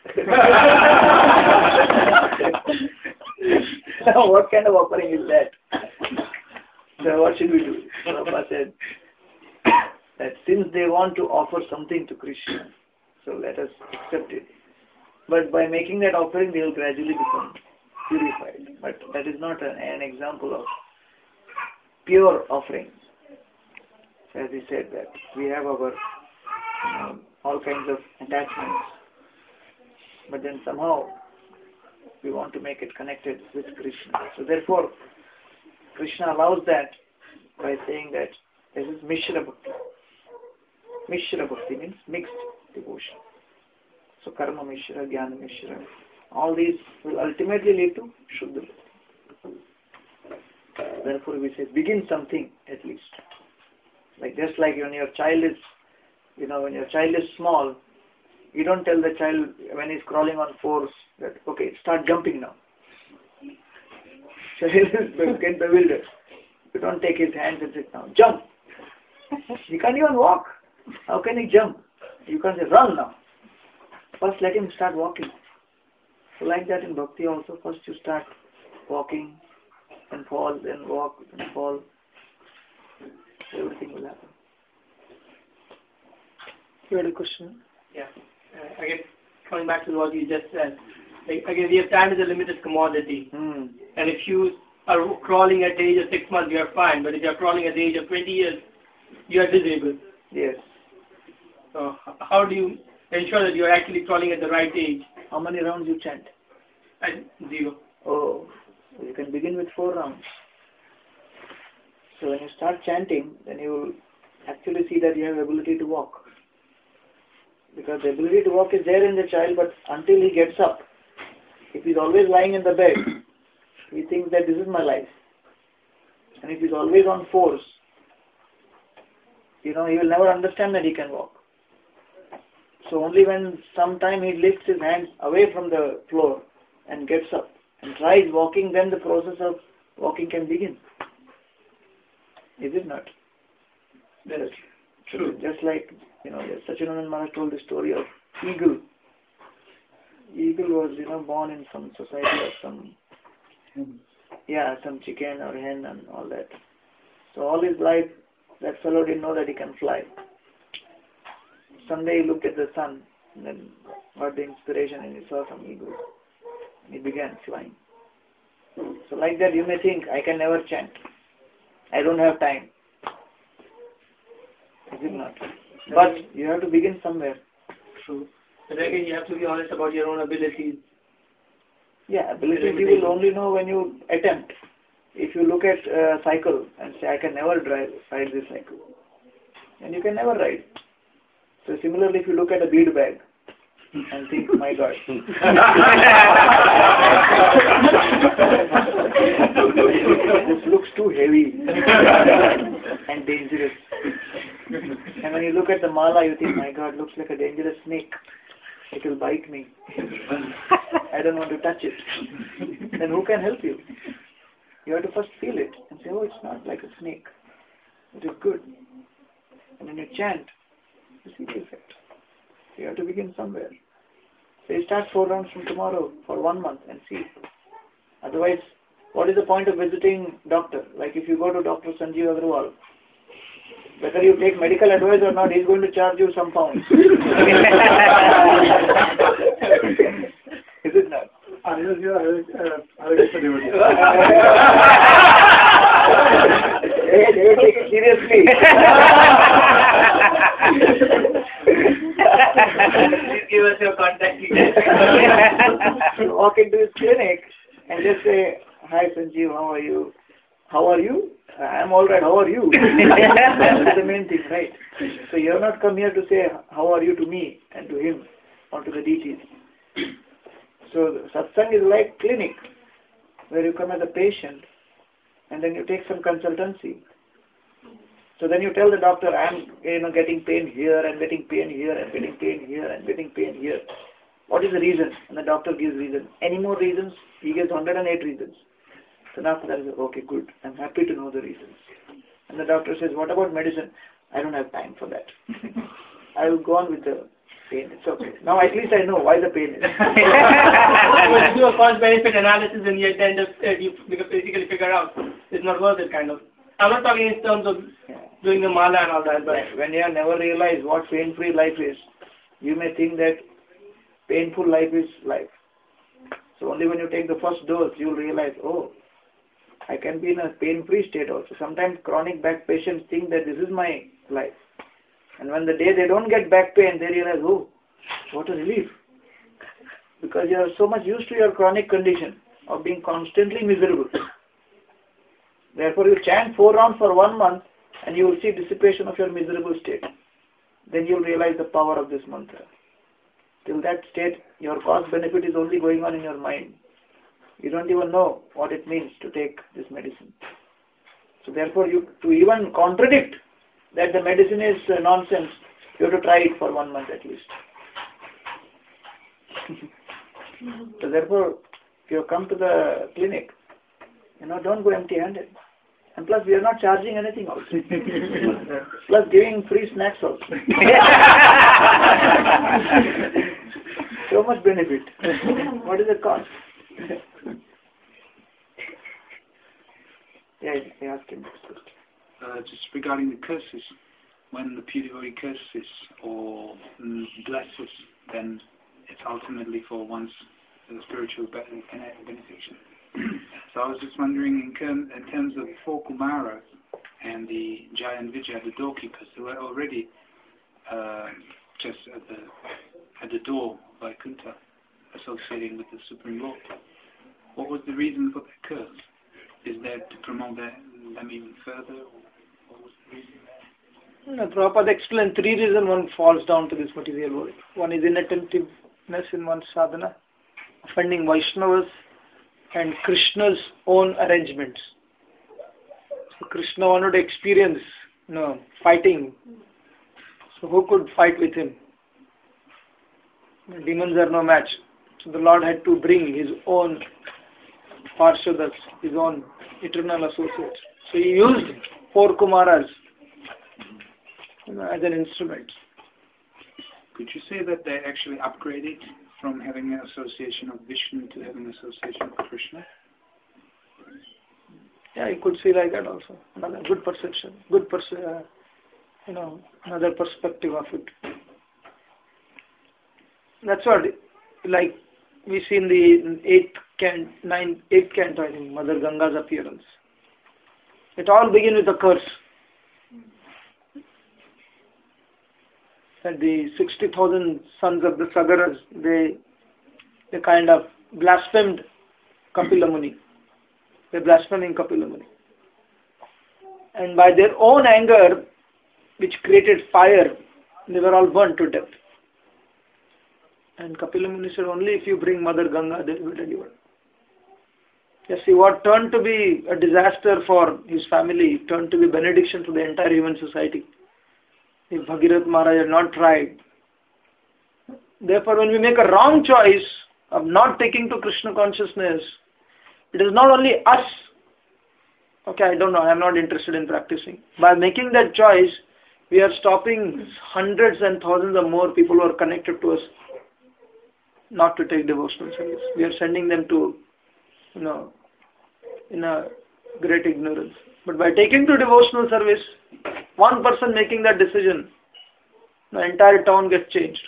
What kind of offering is that? So what should we do? Prabhupada said that since they want to offer something to Krishna, so let us accept it. But by making that offering, they will gradually become purified. But that is not an, an example of pure offering. As he said that we have our um, all kinds of attachments. but then somehow we want to make it connected with Krishna. So therefore, Krishna allows that by saying that this is Mishra Bhakti. Mishra Bhakti means mixed devotion. So Karma Mishra, Jnana Mishra, all these will ultimately lead to Shuddha Bhakti. Therefore we say, begin something at least. Like just like when your child is, you know, when your child is small, you don't tell the child when he's crawling on fours that, okay, start jumping now. Child will get bewildered. You don't take his hands and say, now jump. He can't even walk. How can he jump? You can't say, run now. First let him start walking. So like that in Bhakti also, first you start walking and fall, then walk and fall. Everything will happen. You had a question? Yeah. Uh, again, coming back to what you just said. Like, again, we have time is a limited commodity. Hmm. And if you are crawling at the age of six months, you are fine. But if you are crawling at the age of twenty years, you are disabled. Yes. So how do you ensure that you are actually crawling at the right age? How many rounds you chant? At zero. Oh, so you can begin with four rounds. So when you start chanting, then you will actually see that you have ability to walk. Because the ability to walk is there in the child, but until he gets up, if he's always lying in the bed, he thinks that this is my life. And if he's always on force, you know, he will never understand that he can walk. So only when sometime he lifts his hands away from the floor and gets up and tries walking, then the process of walking can begin. Is it not? That's true. Just like, you know, Sachinandan Maharaj told the story of eagle. Eagle was, you know, born in some society of some, yeah, some chicken or hen and all that. So all his life, that fellow didn't know that he can fly. Someday he looked at the sun and then got the inspiration and he saw some eagles. And he began flying. So like that you may think, I can never chant. I don't have time. Is it not? But you have to begin somewhere. True. But again, you have to be honest about your own abilities. Yeah, abilities you will only know when you attempt. If you look at a cycle and say, I can never drive, ride this cycle, and you can never ride. So similarly, if you look at a bead bag and think, my God, this looks too heavy and dangerous. And when you look at the mala, you think, my God, looks like a dangerous snake. It will bite me. I don't want to touch it. Then who can help you? You have to first feel it and say, oh, it's not like a snake. It is good. And when you chant, you see the effect. You have to begin somewhere. So you start four rounds from tomorrow for one month and see. Otherwise, what is the point of visiting doctor? Like if you go to Doctor Sanjeev Agrawal, whether you take medical advice or not, he is going to charge you some pounds. Is it not? I was here, I was, uh, I was just a devotee. Hey, they will take it seriously. Please give us your contact details. You walk into his clinic and just say, hi Sanjeev, how are you? How are you? I'm alright, how are you? That's the main thing, right? So you have not come here to say, how are you to me and to him or to the deities. So satsang is like clinic, where you come as a patient and then you take some consultancy. So then you tell the doctor, I'm you know getting pain here and getting pain here and getting pain here and getting pain here. What is the reason? And the doctor gives reason. Any more reasons? He gives one hundred eight reasons. So after that, I say, okay, good. I'm happy to know the reasons. And the doctor says, what about medicine? I don't have time for that. I will go on with the pain. It's okay. Now at least I know why the pain is. When you do a cost-benefit analysis and you end up, uh, you basically figure out it's not worth it, kind of. I'm not talking in terms of Yeah. doing the mala and all that, but When you have never realized what pain-free life is, you may think that painful life is life. So only when you take the first dose, you will realize, oh, I can be in a pain-free state also. Sometimes chronic back patients think that this is my life. And when the day they don't get back pain, they realize, oh, what a relief. because you are so much used to your chronic condition of being constantly miserable. Therefore, you chant four rounds for one month and you will see dissipation of your miserable state. Then you will realize the power of this mantra. Till that state, your cause benefit is only going on in your mind. You don't even know what it means to take this medicine. So therefore, you to even contradict that the medicine is uh, nonsense, you have to try it for one month at least. So therefore, if you come to the clinic, you know, don't go empty-handed. And plus, we are not charging anything also. Plus, giving free snacks also. So much benefit. What is the cost? Yeah, I asked him. Uh, just regarding the curses, when the pure devotee curses or mm, blesses, then it's ultimately for one's uh, spiritual be- benefiction. So I was just wondering, in, term, in terms of the four Kumaras and the Jaya and Vijaya, the doorkeepers, who were already uh, just at the at the door of Vaikuntha, associating with the Supreme Lord, what was the reason for their curse? Is that to promote that, them even further? Or what was the reason there? No, Prabhupada explained three reasons one falls down to this material world. One is inattentiveness in one's sadhana, offending Vaishnavas, and Krishna's own arrangements. So Krishna wanted to experience, you know, fighting. So who could fight with him? The demons are no match. So the Lord had to bring his own Parshadas, his own eternal associates. So he used four Kumaras, you know, as an instrument. Could you say that they actually upgraded from having an association of Vishnu to having an association of Krishna? Yeah, you could see like that also. Another good perception, good perce- uh, you know, another perspective of it. That's what, like we see in the eighth can, ninth, eighth canto, I think, Mother Ganga's appearance. It all begins with a curse. That the sixty thousand sons of the Sagaras, they, they kind of blasphemed Kapila Muni. They're blaspheming Kapila Muni. And by their own anger, which created fire, they were all burnt to death. And Kapila Muni said, only if you bring Mother Ganga, they will be delivered. You see, what turned to be a disaster for his family turned to be benediction to the entire human society. If Bhagirath Maharaj had not tried. Therefore, when we make a wrong choice of not taking to Krishna consciousness, it is not only us. Okay, I don't know, I am not interested in practicing. By making that choice, we are stopping hundreds and thousands of more people who are connected to us not to take devotional service. We are sending them to, you know, in a great ignorance. But by taking to devotional service, one person making that decision, the entire town gets changed.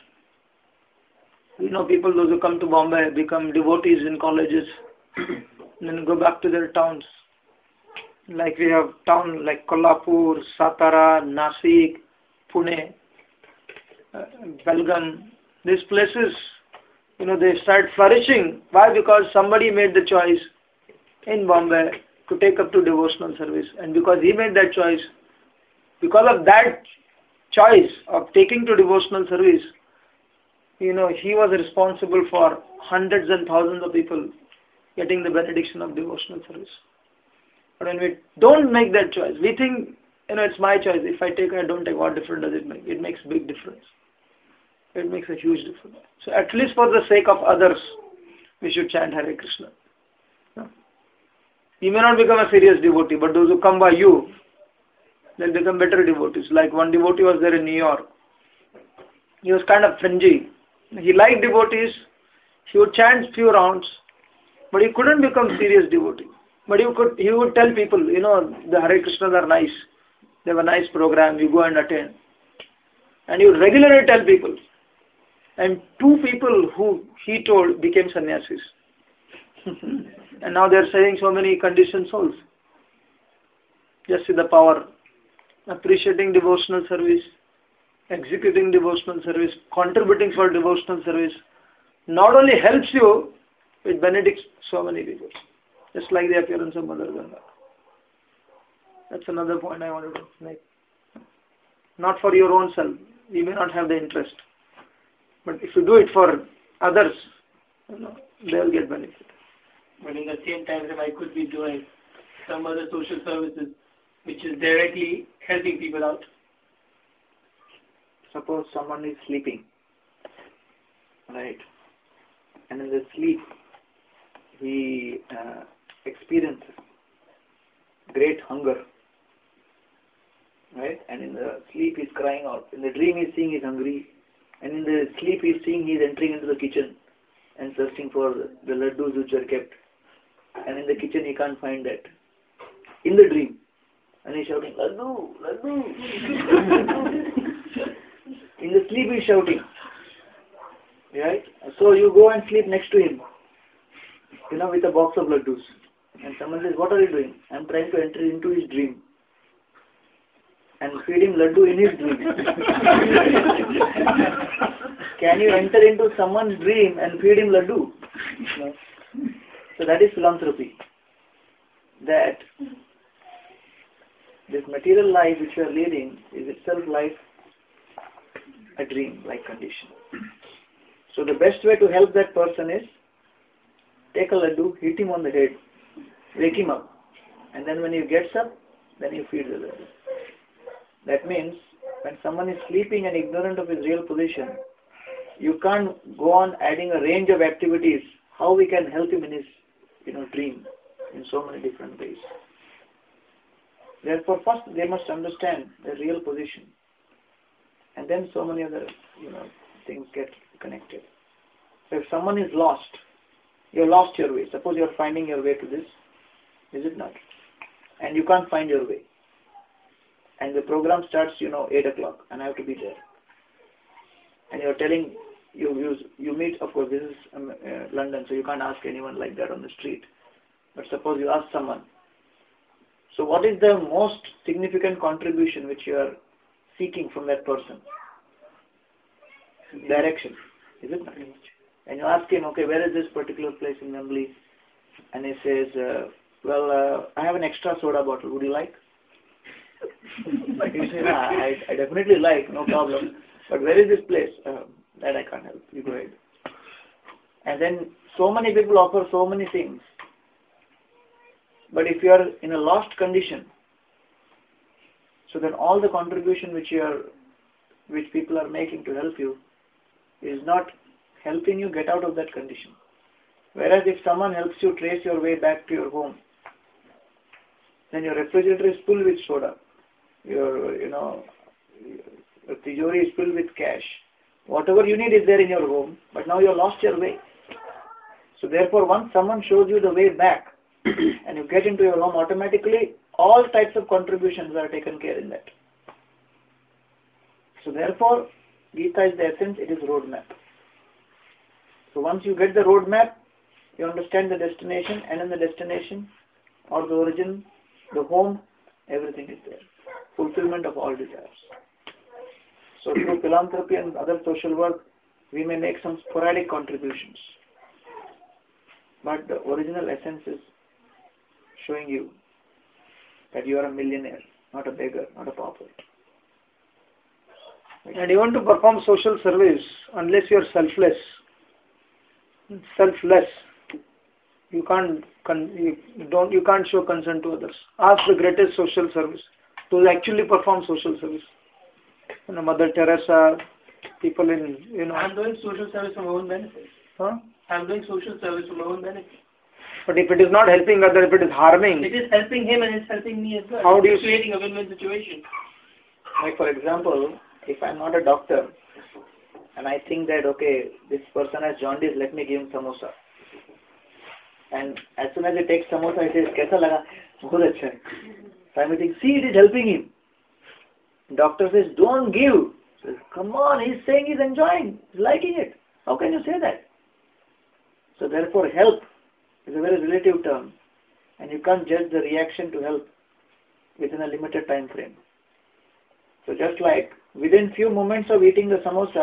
We know people, those who come to Bombay, become devotees in colleges, and then go back to their towns. Like we have towns like Kolhapur, Satara, Nasik, Pune, uh, Belgaum. These places, you know, they start flourishing. Why? Because somebody made the choice in Bombay to take up to devotional service. And because he made that choice, because of that choice of taking to devotional service, you know, he was responsible for hundreds and thousands of people getting the benediction of devotional service. But when we don't make that choice, we think, you know, it's my choice. If I take or I don't take, what difference does it make? It makes a big difference. It makes a huge difference. So at least for the sake of others, we should chant Hare Krishna. No? You may not become a serious devotee, but those who come by you, they'll become better devotees. Like one devotee was there in New York. He was kind of fringy. He liked devotees. He would chant few rounds, but he couldn't become serious devotee. But he could, he would tell people, you know, the Hare Krishnas are nice. They have a nice program. You go and attend. And he would regularly tell people. And two people who he told became sannyasis. And now they are saving so many conditioned souls. Just see the power. Appreciating devotional service, executing devotional service, contributing for devotional service, not only helps you, it benedicts so many people. Just like the appearance of Mother Ganga. That's another point I wanted to make. Not for your own self. You may not have the interest. But if you do it for others, you know, they will get benefit. But in the same time, I could be doing some other social services which is directly helping people out. Suppose someone is sleeping, right? And in the sleep, he uh, experiences great hunger, right? And in the sleep he's crying out. In the dream he's seeing he's hungry. And in the sleep he's seeing he's entering into the kitchen and searching for the laddus which are kept. And in the kitchen he can't find that. In the dream. And he's shouting, Laddu, Laddu. In the sleep he's shouting. Right? So you go and sleep next to him. You know, with a box of laddus. And someone says, what are you doing? I'm trying to enter into his dream. And feed him laddu in his dream. Can you enter into someone's dream and feed him laddu? No. So that is philanthropy. That this material life which you are leading is itself like a dream-like condition. So the best way to help that person is take a laddu, hit him on the head, wake him up, and then when he gets up, then you feed the laddu. That means when someone is sleeping and ignorant of his real position, you can't go on adding a range of activities how we can help him in his you know dream in so many different ways. Therefore, first they must understand their real position, and then so many other you know things get connected. So if someone is lost, you have lost your way. Suppose you are finding your way to this, is it not? And you can't find your way. And the program starts, you know, eight o'clock, and I have to be there. And you are telling, you use, you meet, of course, this is um, uh, London, so you can't ask anyone like that on the street. But suppose you ask someone. So what is the most significant contribution which you are seeking from that person? Direction, is it not? And you ask him, okay, where is this particular place in Wembley? And he says, uh, well, uh, I have an extra soda bottle, would you like? You say, nah, I, I definitely like, no problem. But where is this place? Uh, that I can't help. You go ahead. And then so many people offer so many things. But if you are in a lost condition, so then all the contribution which you are, which people are making to help you, is not helping you get out of that condition. Whereas if someone helps you trace your way back to your home, then your refrigerator is full with soda. Your, you know, your tijori is filled with cash. Whatever you need is there in your home, but now you have lost your way. So therefore, once someone shows you the way back, and you get into your home, automatically all types of contributions are taken care in that. So therefore, Gita is the essence, it is roadmap. So once you get the roadmap, you understand the destination, and in the destination, or the origin, the home, everything is there. Fulfillment of all desires. So through philanthropy and other social work, we may make some sporadic contributions. But the original essence is showing you that you are a millionaire, not a beggar, not a pauper. And even to perform social service, unless you are selfless, selfless, you can't you don't you can't show concern to others. Ask the greatest social service to actually perform social service. You know, Mother Teresa, people in you know. I'm doing social service for my own benefit. Huh? I'm doing social service for my own benefit. But if it is not helping others, if it is harming, it is helping him and it's helping me as well. How do you it's creating a win-win situation? Like for example, if I'm not a doctor and I think that okay, this person has jaundice, let me give him samosa. And as soon as he takes samosa, he says, "Kaisa laga? Bahut acha hai." So I'm thinking, see, it is helping him. Doctor says, "Don't give." Says, "Come on, he's saying he's enjoying, he's liking it. How can you say that?" So therefore, help is a very relative term, and you can't judge the reaction to help within a limited time frame. So just like within few moments of eating the samosa,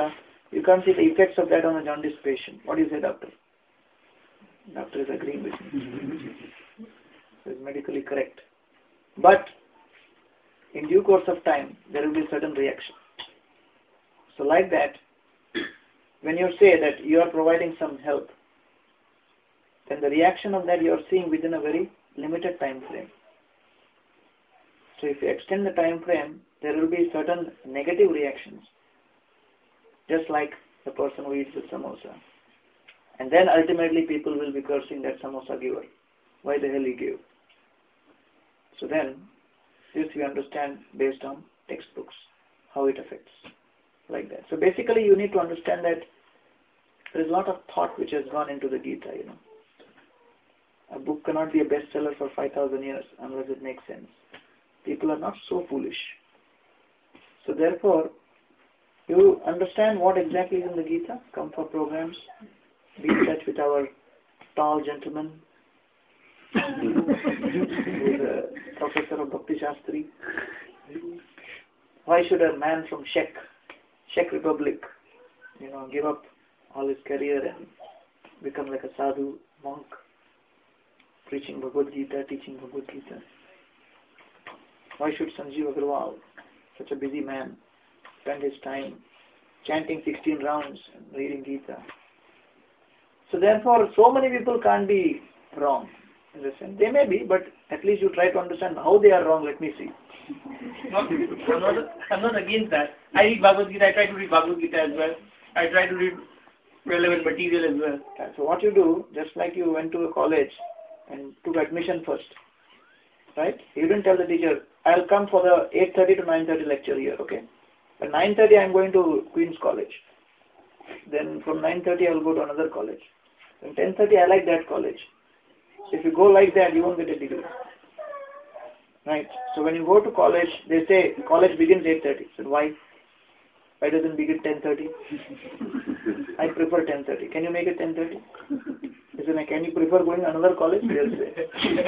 You can't see the effects of that on a jaundice patient. What do you say, doctor? Doctor is agreeing with me. So it's medically correct. But in due course of time, there will be a certain reaction. So like that, when you say that you are providing some help, then the reaction of that you are seeing within a very limited time frame. So if you extend the time frame, there will be certain negative reactions, just like the person who eats the samosa. And then ultimately people will be cursing that samosa giver. Why the hell he gave? So then, this you understand based on textbooks, how it affects, like that. So basically you need to understand that there is a lot of thought which has gone into the Gita, you know. A book cannot be a bestseller for five thousand years unless it makes sense. People are not so foolish. So therefore, you understand what exactly is in the Gita, come for programs, be in touch with our tall gentleman, who is a professor of Bhakti Shastri. Why should a man from Czech, Czech Republic, you know, give up all his career and become like a sadhu, monk, preaching Bhagavad Gita, teaching Bhagavad Gita? Why should Sanjeev Agarwal, such a busy man, spend his time chanting sixteen rounds and reading Gita? So therefore, so many people can't be wrong in the sense. They may be, but at least you try to understand how they are wrong. Let me see. No, I'm, not, I'm not against that. I read Bhagavad Gita. I try to read Bhagavad Gita as well. I try to read relevant material as well. So what you do, just like you went to a college and took admission first, right? You didn't tell the teacher, I'll come for the eight thirty to nine thirty lecture here, okay? At nine thirty I'm going to Queen's College. Then from nine thirty I'll go to another college. Then ten thirty I like that college. So if you go like that, you won't get a degree. Right? So when you go to college, they say college begins eight thirty. So why? Why doesn't it begin ten thirty? I prefer ten thirty. Can you make it ten thirty? They say, can you prefer going to another college? They'll say.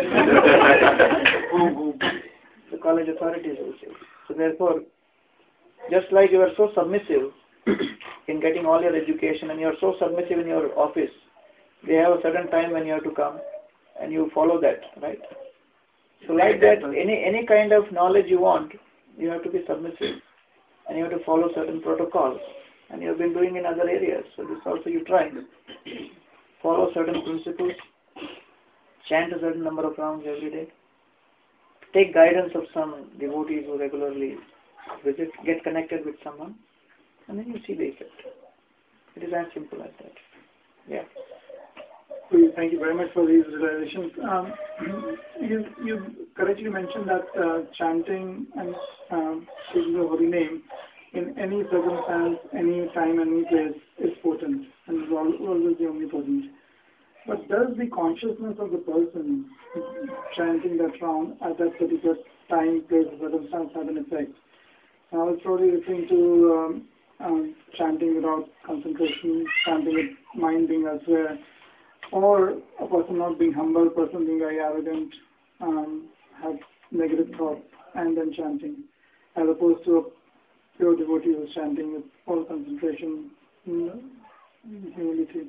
The college authorities will say. So therefore, just like you are so submissive in getting all your education and you are so submissive in your office, they have a certain time when you have to come and you follow that, right? So like that, any any kind of knowledge you want, you have to be submissive and you have to follow certain protocols, and you have been doing in other areas. So this also you try. Follow certain principles, chant a certain number of rounds every day, take guidance of some devotees who regularly visit, get connected with someone, and then you see the effect. It is as simple as that. Yeah. Thank you very much for these realizations. Um, you, you correctly mentioned that uh, chanting and um, taking the holy name in any circumstance, any time, any place is potent and is always the omnipotent. But does the consciousness of the person chanting that round at that particular time, place, circumstance have an effect? I was probably referring to um, um, chanting without concentration, chanting with mind being elsewhere, or a person not being humble, a person being very arrogant, um, have negative thoughts, and then chanting, as opposed to a pure devotee who's chanting with all concentration in humility.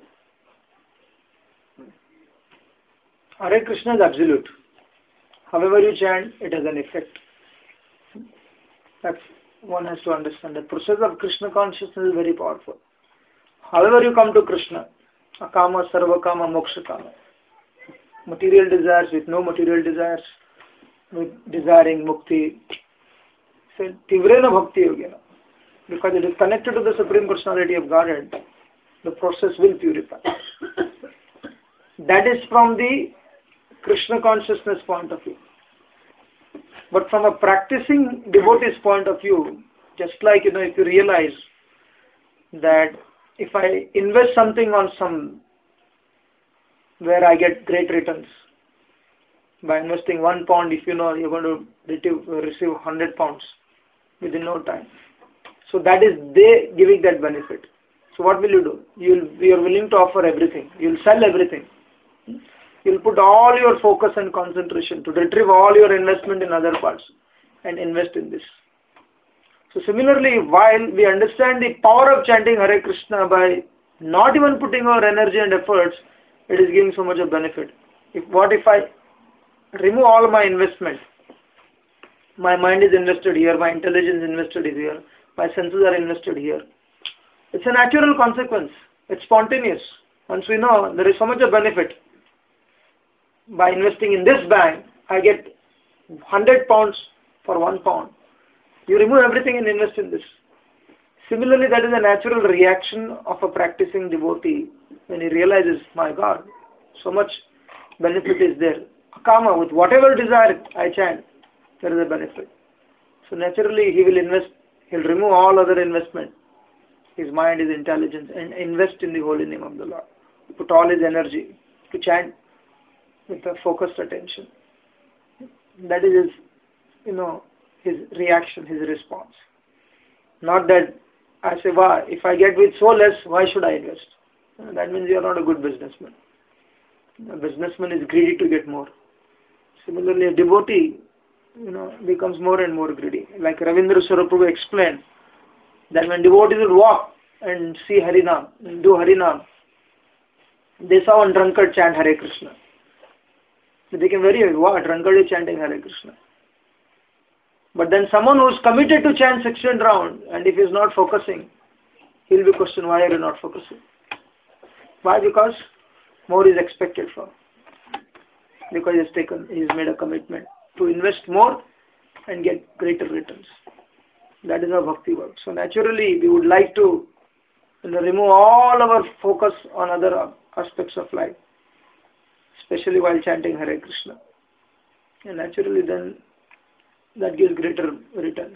Hare Krishna is absolute. However you chant, it has an effect. That's one has to understand. The process of Krishna consciousness is very powerful. However you come to Krishna, akama, sarva kama, moksha kama. Material desires with no material desires, with desiring mukti. So, tivrena bhakti yogena. Because it is connected to the Supreme Personality of Godhead, the process will purify. That is from the Krishna consciousness point of view. But from a practicing devotee's point of view, just like, you know, if you realize that if I invest something on some where I get great returns, by investing one pound, if you know you're going to receive, receive one hundred pounds within no time. So that is they giving that benefit. So what will you do? You'll, you're willing to offer everything. You'll sell everything. You'll put all your focus and concentration to retrieve all your investment in other parts and invest in this. So similarly, while we understand the power of chanting Hare Krishna by not even putting our energy and efforts, it is giving so much of benefit. If what if I remove all my investment? My mind is invested here, my intelligence is invested here, my senses are invested here. It's a natural consequence. It's spontaneous. Once we know there is so much of benefit. By investing in this bank, I get one hundred pounds for one pound. You remove everything and invest in this. Similarly, that is a natural reaction of a practicing devotee when he realizes, my God, so much benefit is there. Kama, with whatever desire I chant, there is a benefit. So naturally, he will invest, he will remove all other investment, his mind, his intelligence, and invest in the holy name of the Lord. Put all his energy to chant with a focused attention. That is his, you know, his reaction, his response. Not that I say, why, if I get with so less, why should I invest? That means you are not a good businessman. A businessman is greedy to get more. Similarly, a devotee, you know, becomes more and more greedy. Like Ravindra Saraprabhu explained, that when devotees would walk and see Harinam, and do Harinam, they saw one drunkard chant Hare Krishna. They became very aware, wow, drunkard is chanting Hare Krishna. But then someone who is committed to chant sixteenth round, and if he is not focusing, he will be questioned, why are you not focusing? Why? Because more is expected from. Because he has taken, he has made a commitment to invest more and get greater returns. That is how bhakti works. So naturally, we would like to, you know, remove all our focus on other aspects of life, especially while chanting Hare Krishna. And naturally then, that gives greater returns.